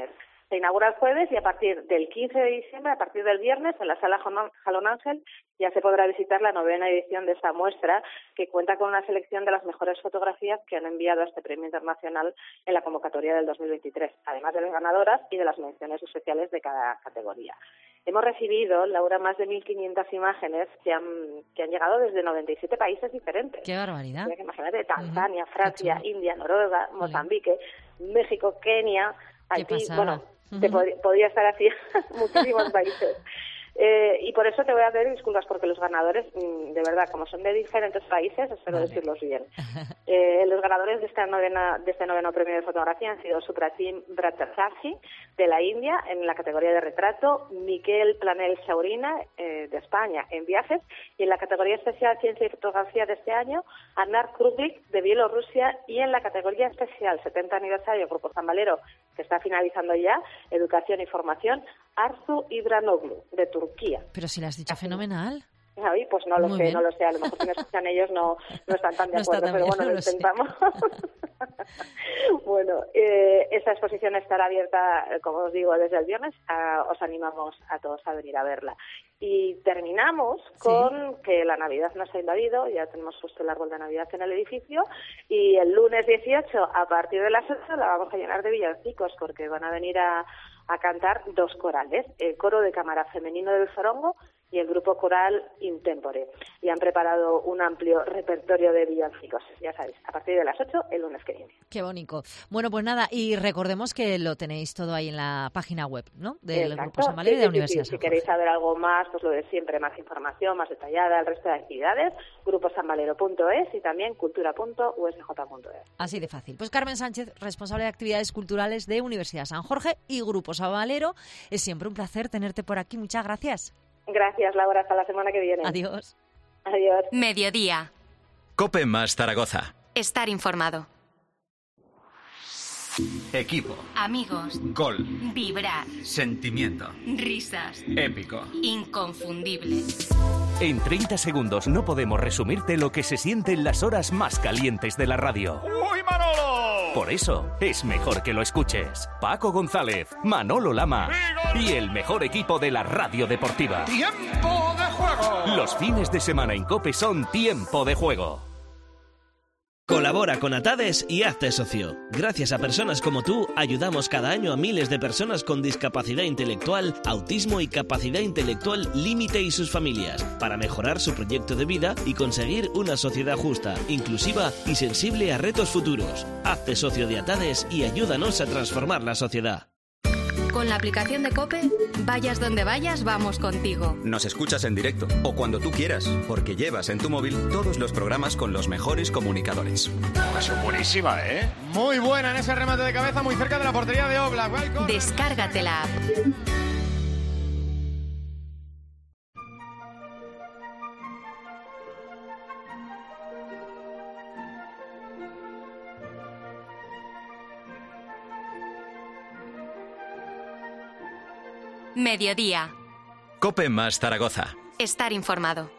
Se inaugura el jueves y a partir del quince de diciembre, a partir del viernes, en la sala Jalón Ángel, ya se podrá visitar la novena edición de esta muestra, que cuenta con una selección de las mejores fotografías que han enviado a este premio internacional en la convocatoria del dos mil veintitrés, además de las ganadoras y de las menciones especiales de cada categoría. Hemos recibido, Laura, más de mil quinientas imágenes que han, que han llegado desde noventa y siete países diferentes. ¡Qué barbaridad! Imagínate, Tanzania, uh-huh. Francia, India, Noruega, Mozambique, México, Kenia, Haití, bueno, uh-huh. te pod- podría estar así muchísimos países. Eh, y por eso te voy a pedir disculpas, porque los ganadores, de verdad, como son de diferentes países, espero vale. decirlos bien. Eh, los ganadores de esta novena, de este noveno premio de fotografía han sido Supratim Bhattacharjee, de la India, en la categoría de retrato, Miquel Planel Saurina, eh, de España, en viajes, y en la categoría especial Ciencia y Fotografía de este año, Anar Kruglik, de Bielorrusia, y en la categoría especial setenta aniversario Grupo Zambalero, que está finalizando ya, Educación y Formación, Arzu Ibranoglu, de Turquía. Pero si lo has dicho fenomenal. Ay, pues no lo Muy sé, bien. no lo sé. A lo mejor si me escuchan ellos no, no están tan de No acuerdo, está tan pero bien, bueno, no lo lo sé. intentamos. Bueno, eh, esta exposición estará abierta, eh, como os digo, desde el viernes. A, os animamos a todos a venir a verla. Y terminamos con sí. que la Navidad nos ha invadido, ya tenemos puesto el árbol de Navidad en el edificio, y el lunes dieciocho, a partir de las ocho, la vamos a llenar de villancicos, porque van a venir a, a cantar dos corales, el coro de cámara femenino del Zorongo y el grupo coral Intempore. Y han preparado un amplio repertorio de villancicos, ya sabéis, a partir de las ocho, el lunes que viene. Qué bonito. Bueno, pues nada, y recordemos que lo tenéis todo ahí en la página web, ¿no? Del Exacto. Grupo Zambalero y de la sí, sí, Universidad sí. San Si queréis Jorge. saber algo más, pues lo de siempre, más información, más detallada, el resto de actividades, grupo zambalero punto es y también cultura punto u s j punto es. Así de fácil. Pues Carmen Sánchez, responsable de actividades culturales de Universidad San Jorge y Grupo Zambalero. Es siempre un placer tenerte por aquí. Muchas gracias. Gracias, Laura. Hasta la semana que viene. Adiós. Adiós. Mediodía. COPE más Zaragoza. Estar informado. Equipo. Amigos. Gol. Vibrar. Sentimiento. Risas. Épico. Inconfundible. En treinta segundos no podemos resumirte lo que se siente en las horas más calientes de la radio. ¡Uy, Manolo! Por eso, es mejor que lo escuches. Paco González, Manolo Lama y el mejor equipo de la radio deportiva. ¡Tiempo de juego! Los fines de semana en COPE son Tiempo de Juego. Colabora con Atades y hazte socio. Gracias a personas como tú, ayudamos cada año a miles de personas con discapacidad intelectual, autismo y capacidad intelectual límite y sus familias, para mejorar su proyecto de vida y conseguir una sociedad justa, inclusiva y sensible a retos futuros. Hazte socio de Atades y ayúdanos a transformar la sociedad. Con la aplicación de COPE, vayas donde vayas, vamos contigo. Nos escuchas en directo o cuando tú quieras, porque llevas en tu móvil todos los programas con los mejores comunicadores. Es buenísima, ¿eh? Muy buena en ese remate de cabeza muy cerca de la portería de Oblak. Descárgate la app. Mediodía. COPE más Zaragoza. Estar informado.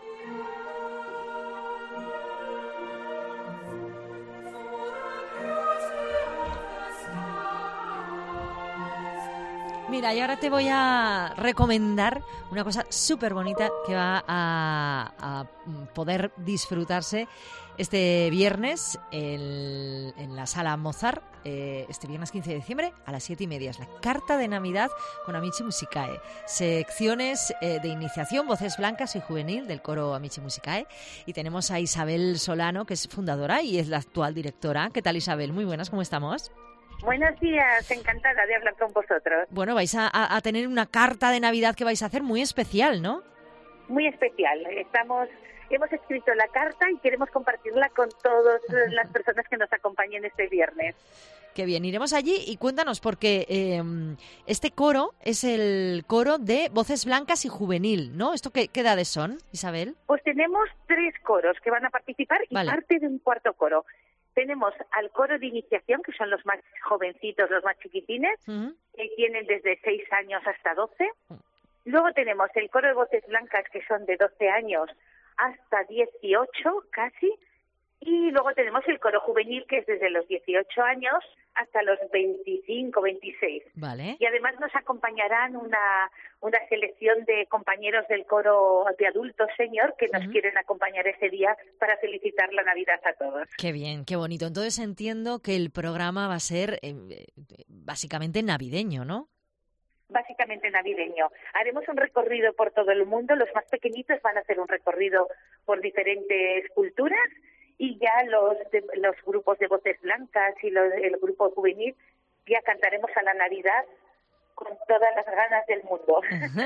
Mira, y ahora te voy a recomendar una cosa súper bonita que va a, a poder disfrutarse este viernes en, en la Sala Mozart, eh, este viernes quince de diciembre a las siete y media. Es la Carta de Navidad con Amici Musicae. Secciones eh, de iniciación, voces blancas y juvenil del coro Amici Musicae. Y tenemos a Isabel Solano, que es fundadora y es la actual directora. ¿Qué tal, Isabel? Muy buenas, ¿cómo estamos? Buenos días, encantada de hablar con vosotros. Bueno, vais a, a, a tener una carta de Navidad que vais a hacer muy especial, ¿no? Muy especial. Estamos, hemos escrito la carta y queremos compartirla con todas las personas que nos acompañen este viernes. Qué bien, iremos allí y cuéntanos, porque eh, este coro es el coro de Voces Blancas y Juvenil, ¿no? ¿Esto qué, qué edades son, Isabel? Pues tenemos tres coros que van a participar y vale. parte de un cuarto coro. Tenemos al coro de iniciación, que son los más jovencitos, los más chiquitines, uh-huh. que tienen desde seis años hasta doce. Uh-huh. Luego tenemos el coro de voces blancas, que son de doce años hasta dieciocho casi. Y luego tenemos el coro juvenil, que es desde los dieciocho años hasta los veinticinco, veintiséis. Vale. Y además nos acompañarán una, una selección de compañeros del coro de adultos senior que nos uh-huh. quieren acompañar ese día para felicitar la Navidad a todos. Qué bien, qué bonito. Entonces entiendo que el programa va a ser eh, básicamente navideño, ¿no? Básicamente navideño. Haremos un recorrido por todo el mundo. Los más pequeñitos van a hacer un recorrido por diferentes culturas. Y ya los de, los grupos de voces blancas y los, el grupo juvenil ya cantaremos a la Navidad con todas las ganas del mundo.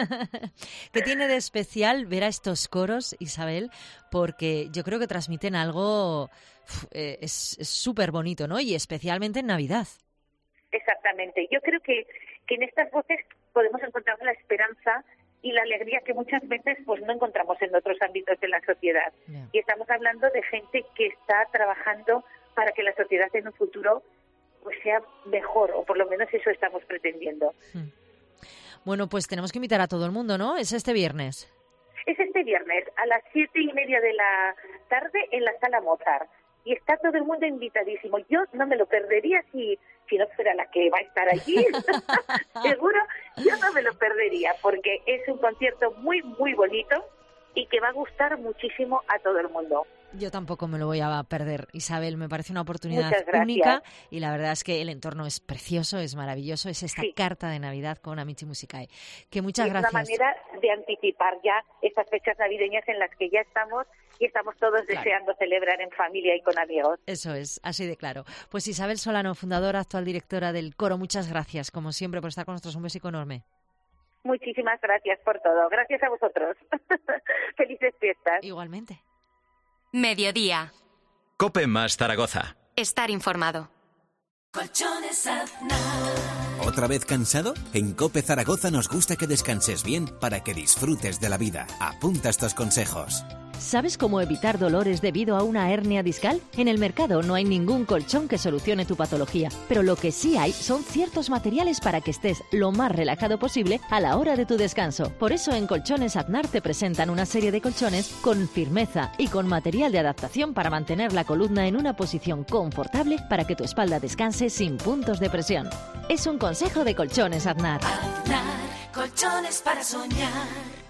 ¿Qué tiene de especial ver a estos coros, Isabel? Porque yo creo que transmiten algo, eh, es súper bonito, ¿no? Y especialmente en Navidad. Exactamente. Yo creo que, que en estas voces podemos encontrar la esperanza y la alegría que muchas veces pues no encontramos en otros ámbitos de la sociedad. Yeah. Y estamos hablando de gente que está trabajando para que la sociedad en un futuro pues sea mejor, o por lo menos eso estamos pretendiendo. Hmm. Bueno, pues tenemos que invitar a todo el mundo, ¿no? Es este viernes. Es este viernes a las siete y media de la tarde en la Sala Mozart. Y está todo el mundo invitadísimo. Yo no me lo perdería si, si no fuera la que va a estar allí. Seguro, yo no me lo perdería porque es un concierto muy, muy bonito y que va a gustar muchísimo a todo el mundo. Yo tampoco me lo voy a perder, Isabel. Me parece una oportunidad única y la verdad es que el entorno es precioso, es maravilloso. Es esta sí. carta de Navidad con Amici Musicae. Que muchas es gracias. Es una manera de anticipar ya estas fechas navideñas en las que ya estamos y estamos todos claro. deseando celebrar en familia y con amigos. Eso es, así de claro. Pues Isabel Solano, fundadora, actual directora del coro, muchas gracias, como siempre, por estar con nosotros. Un besico enorme. Muchísimas gracias por todo. Gracias a vosotros. Felices fiestas. Igualmente. Mediodía. COPE más Zaragoza. Estar informado. Colchones Aznar. ¿Otra vez cansado? En COPE Zaragoza nos gusta que descanses bien para que disfrutes de la vida. Apunta estos consejos. ¿Sabes cómo evitar dolores debido a una hernia discal? En el mercado no hay ningún colchón que solucione tu patología, pero lo que sí hay son ciertos materiales para que estés lo más relajado posible a la hora de tu descanso. Por eso en Colchones Aznar te presentan una serie de colchones con firmeza y con material de adaptación para mantener la columna en una posición confortable para que tu espalda descanse sin puntos de presión. Es un consejo de Colchones Aznar. Aznar, colchones para soñar.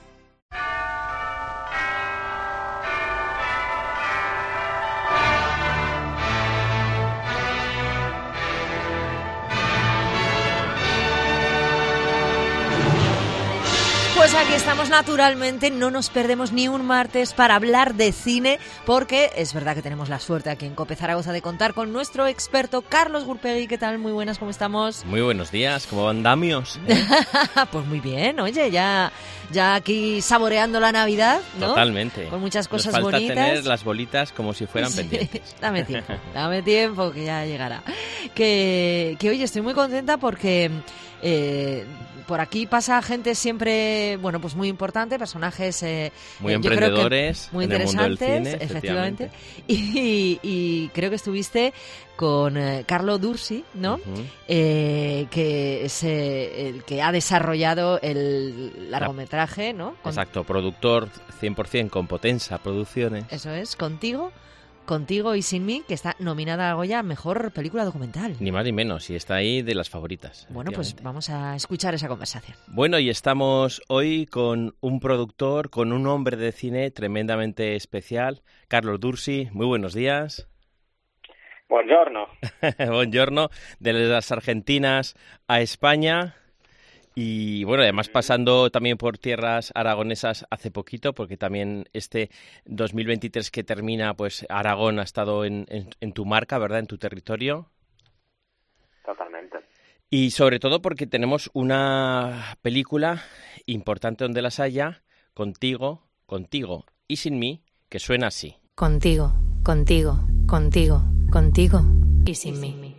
Pues aquí estamos naturalmente, no nos perdemos ni un martes para hablar de cine, porque es verdad que tenemos la suerte aquí en COPE Zaragoza de contar con nuestro experto Carlos Gurpegui. ¿Qué tal? Muy buenas, ¿cómo estamos? Muy buenos días, ¿cómo van damios? Pues muy bien, oye, ya, ya aquí saboreando la Navidad, ¿no? Totalmente. Con muchas cosas Nos falta bonitas. Tener las bolitas como si fueran sí, pendientes. Dame tiempo, dame tiempo que ya llegará. Que, que oye, estoy muy contenta porque... Eh, por aquí pasa gente siempre, bueno, pues muy importante, personajes eh, muy emprendedores, muy en el mundo del interesantes, cine, efectivamente. Y, y creo que estuviste con eh, Carlo Dursi, ¿no? Uh-huh. eh, que es eh, el que ha desarrollado el largometraje, ¿no? Con... Exacto, productor cien por ciento con Potenza Producciones. Eso es, contigo. Contigo y Sin mí, que está nominada a Goya a Mejor Película Documental. Ni más ni menos, y está ahí de las favoritas. Bueno, pues vamos a escuchar esa conversación. Bueno, y estamos hoy con un productor, con un hombre de cine tremendamente especial, Carlo Dursi. Muy buenos días. Buongiorno. Buongiorno, de las Argentinas a España. Y bueno, además pasando también por tierras aragonesas hace poquito, porque también este dos mil veintitrés que termina, pues Aragón ha estado en, en, en tu marca, ¿verdad? En tu territorio. Totalmente. Y sobre todo porque tenemos una película importante donde las haya, contigo, contigo y sin mí, que suena así. Contigo, contigo, contigo, contigo y sin mí.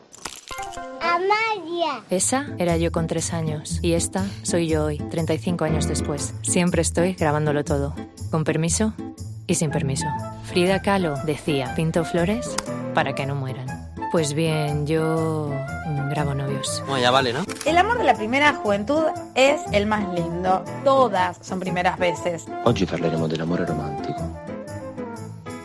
Amalia. Esa era yo con tres años y esta soy yo hoy, treinta y cinco años después. Siempre estoy grabándolo todo, con permiso y sin permiso. Frida Kahlo decía, pinto flores para que no mueran. Pues bien, yo grabo novios. Bueno, ya vale, ¿no? El amor de la primera juventud es el más lindo. Todas son primeras veces. Oggi parleremo dell'amore romantico.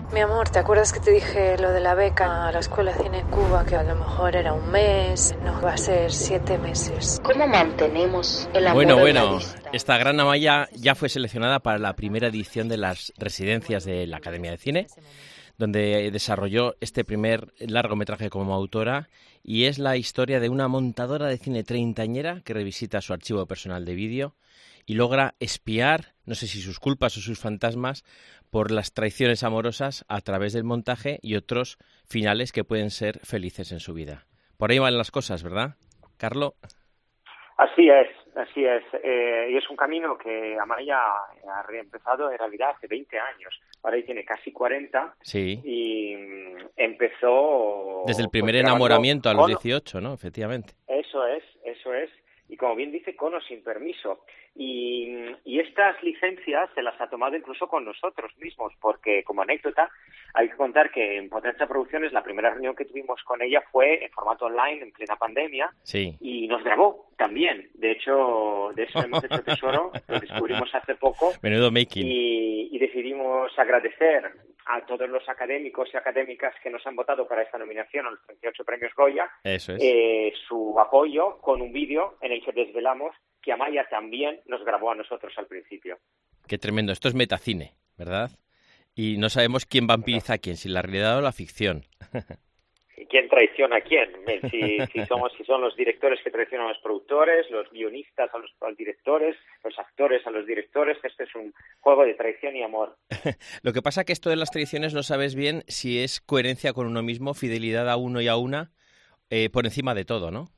Mi amor, ¿te acuerdas que te dije lo de la beca a la Escuela de Cine en Cuba? Que a lo mejor era un mes, no, va a ser siete meses. ¿Cómo mantenemos el amor? Bueno, en bueno, la vista? esta gran Amaya ya fue seleccionada para la primera edición de las residencias de la Academia de Cine, donde desarrolló este primer largometraje como autora, y es la historia de una montadora de cine treintañera que revisita su archivo personal de vídeo y logra espiar, no sé si sus culpas o sus fantasmas, por las traiciones amorosas a través del montaje y otros finales que pueden ser felices en su vida. Por ahí van las cosas, ¿verdad, Carlo? Así es, así es. Eh, y es un camino que Amaya ha reempezado en realidad hace veinte años. Ahora ya tiene casi cuarenta. Sí. Y mm, empezó... Desde el primer pues, enamoramiento a los con... dieciocho, ¿no? Efectivamente. Eso es, eso es. Y como bien dice, con o sin permiso. Y, y estas licencias se las ha tomado incluso con nosotros mismos, porque como anécdota hay que contar que en Potenza Producciones la primera reunión que tuvimos con ella fue en formato online, en plena pandemia, sí. Y nos grabó también. De hecho, de eso hemos hecho tesoro, lo descubrimos hace poco. Menudo making. Y, y decidimos agradecer a todos los académicos y académicas que nos han votado para esta nominación a los treinta y ocho premios Goya, Eso es. eh, su apoyo con un vídeo en el que desvelamos que Amaya también nos grabó a nosotros al principio. Qué tremendo. Esto es metacine, ¿verdad? Y no sabemos quién vampiriza a quién, si la realidad o la ficción. ¿Y quién traiciona a quién? Si, si, somos, si son los directores que traicionan a los productores, los guionistas a los, a los directores, los actores a los directores. Este es un juego de traición y amor. Lo que pasa es que esto de las traiciones no sabes bien si es coherencia con uno mismo, fidelidad a uno y a una, eh, por encima de todo, ¿no?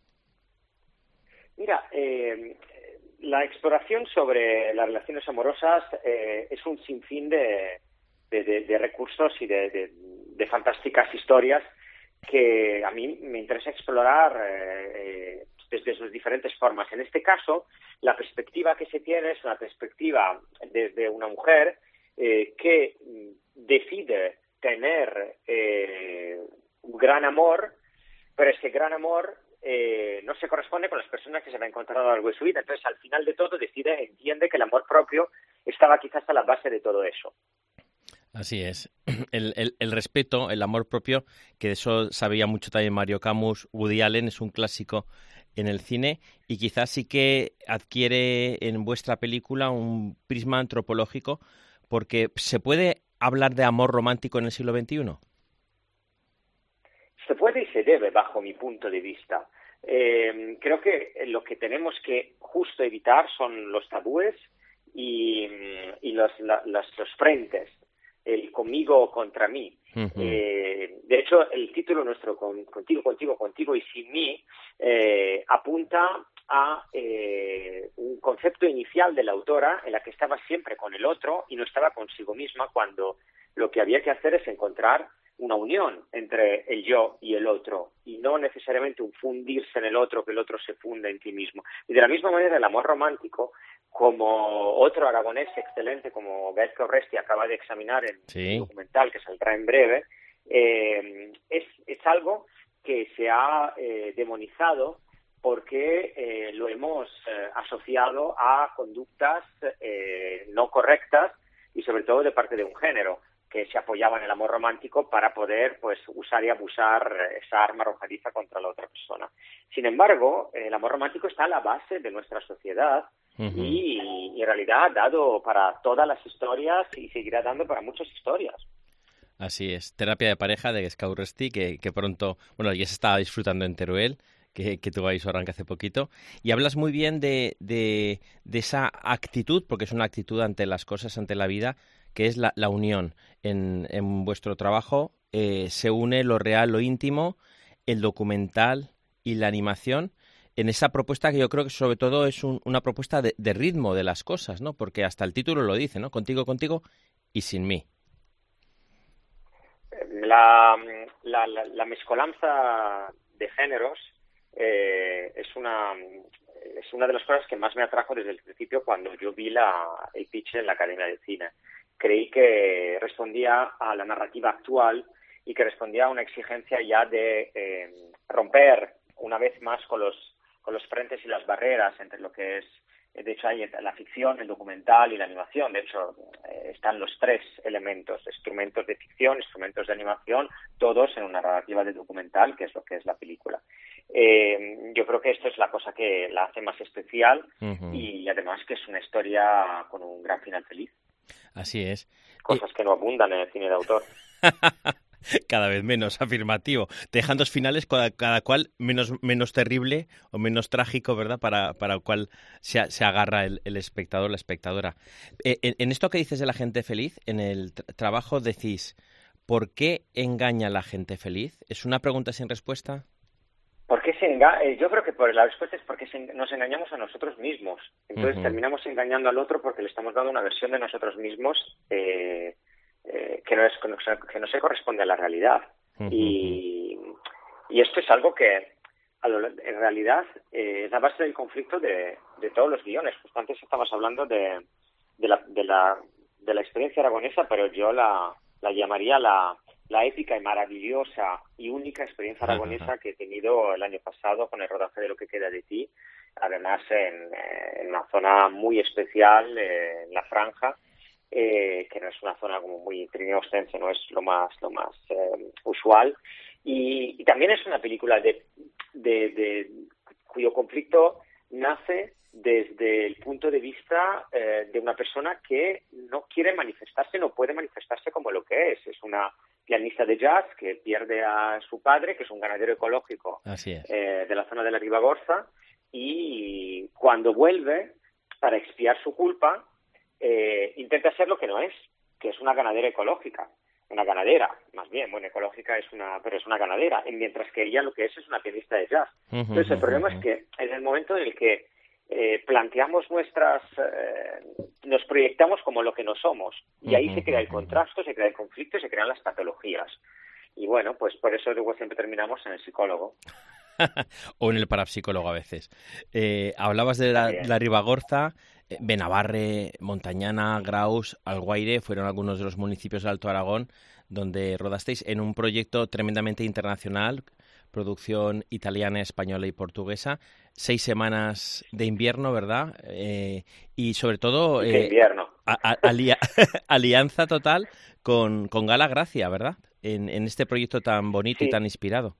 Mira, eh, la exploración sobre las relaciones amorosas eh, es un sinfín de, de, de, de recursos y de, de, de fantásticas historias que a mí me interesa explorar eh, desde sus diferentes formas. En este caso, la perspectiva que se tiene es una perspectiva desde una mujer eh, que decide tener eh, un gran amor, pero ese gran amor eh, no se corresponde con las personas que se va a encontrar a lo largo de su vida. Entonces, al final de todo, decide, entiende que el amor propio estaba quizás a la base de todo eso. Así es. El, el, el respeto, el amor propio, que de eso sabía mucho también Mario Camus, Woody Allen, es un clásico en el cine y quizás sí que adquiere en vuestra película un prisma antropológico, porque ¿se puede hablar de amor romántico en el siglo veintiuno? Se puede y se debe, bajo mi punto de vista. Eh, creo que lo que tenemos que justo evitar son los tabúes y, y los, la, los, los frentes. El conmigo contra mí. Uh-huh. Eh, de hecho, el título nuestro, con, Contigo, Contigo, Contigo y Sin mí, eh, apunta a eh, un concepto inicial de la autora en la que estaba siempre con el otro y no estaba consigo misma, cuando lo que había que hacer es encontrar una unión entre el yo y el otro, y no necesariamente un fundirse en el otro, que el otro se funda en ti mismo. Y de la misma manera, el amor romántico, como otro aragonés excelente como Gaizka Urresti acaba de examinar en sí. un documental que saldrá en breve, eh, es, es algo que se ha eh, demonizado porque eh, lo hemos eh, asociado a conductas eh, no correctas y sobre todo de parte de un género que se apoyaba en el amor romántico para poder pues usar y abusar esa arma arrojadiza contra la otra persona. Sin embargo, el amor romántico está a la base de nuestra sociedad. Uh-huh. y, y en realidad ha dado para todas las historias y seguirá dando para muchas historias. Así es, terapia de pareja de Gaizka Urresti, que, que pronto, bueno, ya se estaba disfrutando en Teruel, que, que tuvo ahí su arranque hace poquito, y hablas muy bien de, de, de esa actitud, porque es una actitud ante las cosas, ante la vida, que es la, la unión. En, en vuestro trabajo eh, se une lo real, lo íntimo, el documental y la animación, en esa propuesta que yo creo que sobre todo es un, una propuesta de, de ritmo de las cosas, ¿no? Porque hasta el título lo dice, ¿no? Contigo, contigo y sin mí. La, la, la, la mezcolanza de géneros eh, es una es una de las cosas que más me atrajo desde el principio cuando yo vi la, el pitch en la Academia de Cine. Creí que respondía a la narrativa actual y que respondía a una exigencia ya de eh, romper una vez más con los con los frentes y las barreras entre lo que es De hecho, hay la ficción, el documental y la animación. De hecho, eh, están los tres elementos, instrumentos de ficción, instrumentos de animación, todos en una narrativa de documental, que es lo que es la película. Eh, yo creo que esto es la cosa que la hace más especial uh-huh. y además que es una historia con un gran final feliz. Así es. Cosas eh... que no abundan en el cine de autor. Cada vez menos afirmativo, dejando finales cada, cada cual menos menos terrible o menos trágico, ¿verdad? Para para el cual se, se agarra el, el espectador, la espectadora. Eh, en, en esto que dices de la gente feliz, en el tra- trabajo decís, ¿por qué engaña la gente feliz? ¿Es una pregunta sin respuesta? ¿Por qué se enga- eh, yo creo que por la respuesta es porque se, nos engañamos a nosotros mismos. Entonces uh-huh. terminamos engañando al otro porque le estamos dando una versión de nosotros mismos eh, Eh, que no es que no se corresponde a la realidad uh-huh. y, y esto es algo que a lo, en realidad eh, es la base del conflicto de, de todos los guiones. Justo antes estábamos hablando de, de, la, de, la, de la experiencia aragonesa, pero yo la, la llamaría la, la épica y maravillosa y única experiencia aragonesa uh-huh. que he tenido el año pasado con el rodaje de Lo que queda de ti, además en, en una zona muy especial, eh, en la Franja, Eh, que no es una zona como muy trineo-ostense, no es lo más lo más eh, usual, y, y también es una película de, de, de cuyo conflicto nace desde el punto de vista eh, de una persona que no quiere manifestarse, no puede manifestarse como lo que es. Es una pianista de jazz que pierde a su padre, que es un ganadero ecológico Así es. eh, de la zona de la Ribagorza, y cuando vuelve, para expiar su culpa, Eh, intenta ser lo que no es, que es una ganadera ecológica, una ganadera, más bien, bueno, ecológica es una, pero es una ganadera, mientras que ella lo que es es una pianista de jazz. Uh-huh, Entonces el uh-huh, problema uh-huh. es que en el momento en el que eh, planteamos nuestras, eh, nos proyectamos como lo que no somos, y ahí uh-huh, se crea el contraste, se crea el conflicto y se crean las patologías. Y bueno, pues por eso luego siempre terminamos en el psicólogo. O en el parapsicólogo a veces. Eh, hablabas de la, la Ribagorza, eh, Benabarre, Montañana, Graus, Alguaire, fueron algunos de los municipios del Alto Aragón donde rodasteis en un proyecto tremendamente internacional, producción italiana, española y portuguesa, seis semanas de invierno, ¿verdad? Eh, y sobre todo... Eh, invierno. A, a, alia, alianza total con, con Gala Gracia, ¿verdad? En, en este proyecto tan bonito sí. y tan inspirado.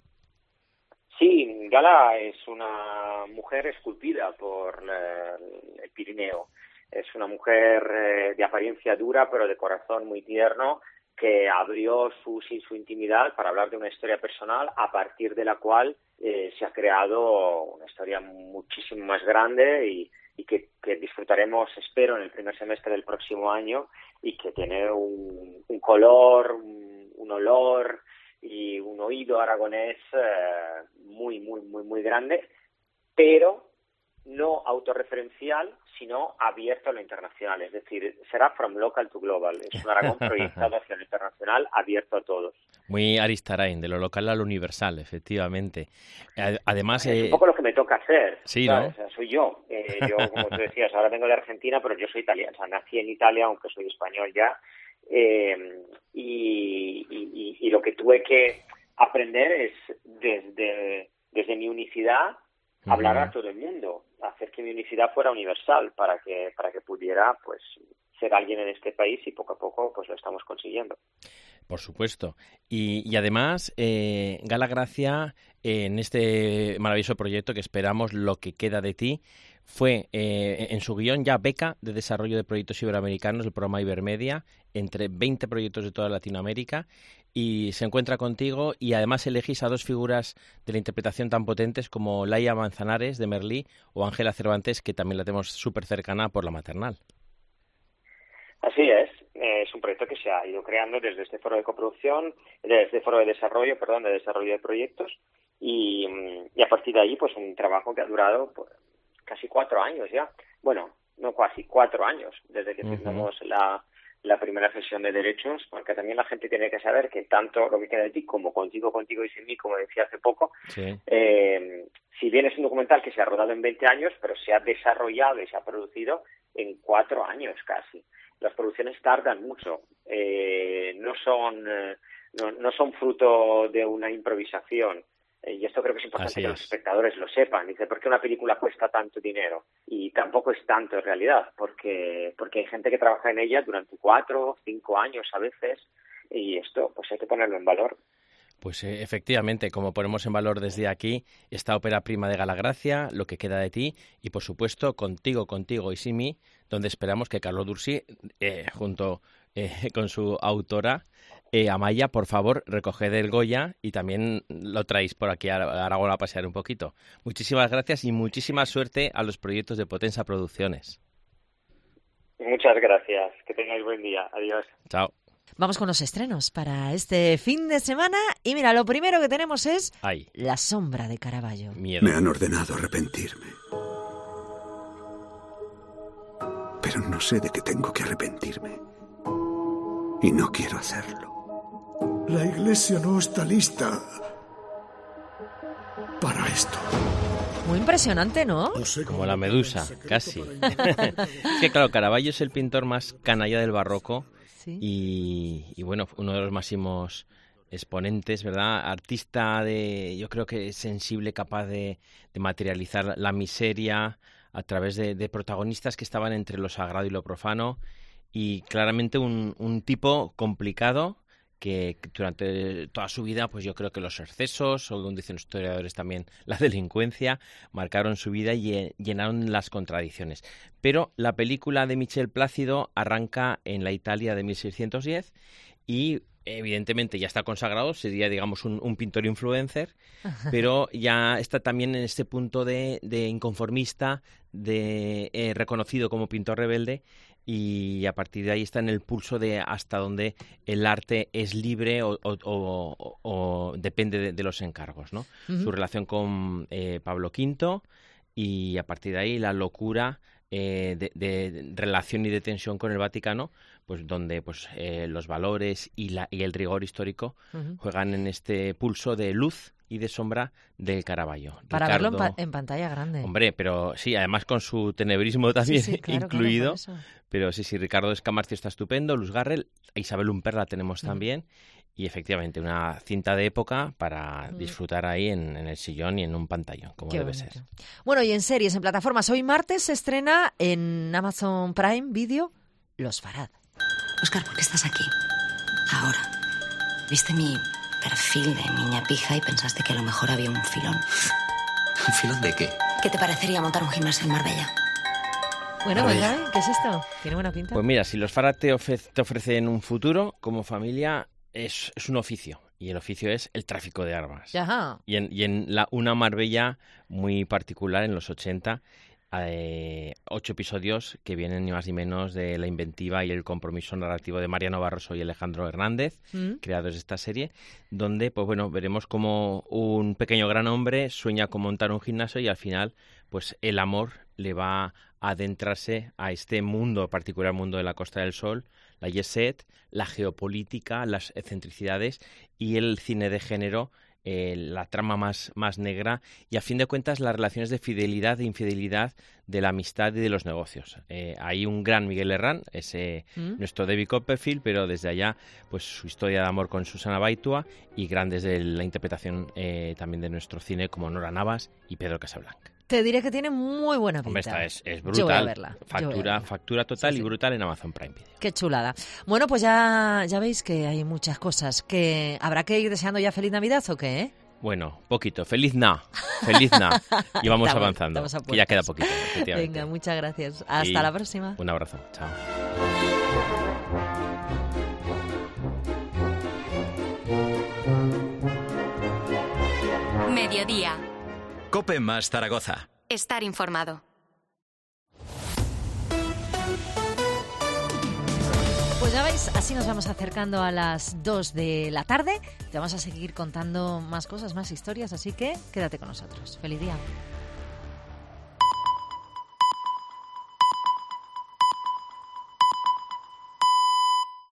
Sí, Gala es una mujer esculpida por el Pirineo. Es una mujer eh, de apariencia dura, pero de corazón muy tierno, que abrió su, su intimidad para hablar de una historia personal, a partir de la cual eh, se ha creado una historia muchísimo más grande y, y que, que disfrutaremos, espero, en el primer semestre del próximo año, y que tiene un, un color, un, un olor y un oído aragonés eh, muy, muy, muy, muy grande, pero no autorreferencial, sino abierto a lo internacional. Es decir, será from local to global. Es un Aragón proyectado hacia lo internacional, abierto a todos. Muy Aristarain, de lo local a lo universal, efectivamente. Además... Es eh... un poco lo que me toca hacer. Sí, ¿sabes? ¿no? O sea, soy yo. Eh, yo, como tú decías, ahora vengo de Argentina, pero yo soy italiano. O sea, nací en Italia, aunque soy español ya. Eh, y, y, y lo que tuve que aprender es desde, desde mi unicidad uh-huh. hablar a todo el mundo, hacer que mi unicidad fuera universal para que para que pudiera pues ser alguien en este país, y poco a poco pues lo estamos consiguiendo. Por supuesto. Y, y además, eh, Gala Gracia, eh, en este maravilloso proyecto que esperamos, Lo que queda de ti, fue eh, en su guión ya beca de desarrollo de proyectos iberoamericanos del programa Ibermedia, entre veinte proyectos de toda Latinoamérica, y se encuentra contigo, y además elegís a dos figuras de la interpretación tan potentes como Laia Manzanares, de Merlí, o Ángela Cervantes, que también la tenemos súper cercana por la maternal. Así es. Es un proyecto que se ha ido creando desde este foro de coproducción, desde este foro de desarrollo, perdón, de desarrollo de proyectos, y, y a partir de ahí, pues un trabajo que ha durado pues, casi cuatro años ya. Bueno, no casi, cuatro años, desde que firmamos uh-huh. la, la primera sesión de derechos, porque también la gente tiene que saber que tanto Lo que queda de ti como Contigo, Contigo y Sin mí, como decía hace poco, sí. eh, si bien es un documental que se ha rodado en veinte años, pero se ha desarrollado y se ha producido en cuatro años casi. Las producciones tardan mucho, eh, no son eh, no, no son fruto de una improvisación. Y esto creo que es importante Así que es. los espectadores lo sepan. Dice, ¿por qué una película cuesta tanto dinero? Y tampoco es tanto en realidad, porque porque hay gente que trabaja en ella durante cuatro, cinco años a veces, y esto pues hay que ponerlo en valor. Pues eh, efectivamente, como ponemos en valor desde aquí, esta ópera prima de Galagracia, Lo que queda de ti, y por supuesto, Contigo, contigo y sin mí, donde esperamos que Carlos Dursi, eh, junto eh, con su autora, eh, Amaya, por favor, recoged el Goya y también lo traéis por aquí a Aragón a pasear un poquito. Muchísimas gracias y muchísima suerte a los proyectos de Potensa Producciones. Muchas gracias. Que tengáis buen día. Adiós. Chao. Vamos con los estrenos para este fin de semana. Y mira, lo primero que tenemos es Ay. La sombra de Caravaggio. Miedo. Me han ordenado arrepentirme. Pero no sé de qué tengo que arrepentirme. Y no quiero hacerlo. La iglesia no está lista para esto. Muy impresionante, ¿no? Como la medusa, casi. Es que claro, Caravaggio es el pintor más canalla del barroco. Sí. Y, y bueno, uno de los máximos exponentes, ¿verdad? Artista de, yo creo que sensible, capaz de, de materializar la miseria a través de, de protagonistas que estaban entre lo sagrado y lo profano, y claramente un, un tipo complicado que durante toda su vida, pues yo creo que los excesos, o como dicen los historiadores también, la delincuencia, marcaron su vida y llenaron las contradicciones. Pero la película de Michel Plácido arranca en la Italia de mil seiscientos diez y evidentemente ya está consagrado, sería digamos un, un pintor influencer, pero ya está también en este punto de, de inconformista, de eh, reconocido como pintor rebelde, y a partir de ahí está en el pulso de hasta dónde el arte es libre o, o, o, o depende de, de los encargos, ¿no? Uh-huh. Su relación con eh, Pablo quinto, y a partir de ahí la locura eh, de, de relación y de tensión con el Vaticano, pues donde pues eh, los valores y, la, y el rigor histórico uh-huh. juegan en este pulso de luz y de sombra del Caravaggio. Para Ricardo, verlo en, pa- en pantalla grande. Hombre, pero sí, además con su tenebrismo también sí, sí, claro, incluido. Claro, pero sí, sí, Ricardo Escamarcio está estupendo, Luz Garrel, Isabel Humpert la tenemos mm. también. Y efectivamente, una cinta de época para mm. disfrutar ahí en, en el sillón y en un pantallón, como Qué debe bonito. ser. Bueno, y en series, en plataformas, hoy martes se estrena en Amazon Prime Video Los Farad. Óscar, ¿por qué estás aquí? Ahora. ¿Viste mi perfil de niña pija y pensaste que a lo mejor había un filón? ¿Un filón de qué? ¿Qué te parecería montar un gimnasio en Marbella? Bueno, ¿verdad? ¿Qué es esto? ¿Tiene buena pinta? Pues mira, si los Farad te, ofre- te ofrecen un futuro como familia, es, es un oficio. Y el oficio es el tráfico de armas. Ajá. Y en, y en la, una Marbella muy particular en los ochenta, eh, ocho episodios que vienen ni más ni menos de la inventiva y el compromiso narrativo de Mariano Barroso y Alejandro Hernández, ¿Mm? creadores de esta serie, donde pues bueno, veremos como un pequeño gran hombre sueña con montar un gimnasio y al final pues el amor le va a adentrarse a este mundo, particular mundo de la Costa del Sol, la jet set, la geopolítica, las excentricidades y el cine de género, eh, la trama más, más negra y a fin de cuentas las relaciones de fidelidad e infidelidad de la amistad y de los negocios. Eh, hay un gran Miguel Herrán, ese ¿Mm? nuestro David Copperfield, pero desde allá pues su historia de amor con Susana Baitua y grandes de la interpretación eh, también de nuestro cine como Nora Navas y Pedro Casablanca. Te diré que tiene muy buena pinta. Hombre, esta es, es brutal. Yo voy a verla. Factura, Yo voy a verla. factura total sí, sí. y brutal en Amazon Prime Video. Qué chulada. Bueno, pues ya, ya veis que hay muchas cosas. Que ¿habrá que ir deseando ya feliz Navidad o qué? ¿eh? Bueno, poquito. Feliz na. Feliz na. Y vamos estamos, avanzando. Estamos que ya queda poquito, efectivamente. Venga, muchas gracias. Hasta y la próxima. Un abrazo. Chao. Mediodía. COPE más Zaragoza. Estar informado. Pues ya veis, así nos vamos acercando a las dos de la tarde. Te vamos a seguir contando más cosas, más historias, así que quédate con nosotros. ¡Feliz día!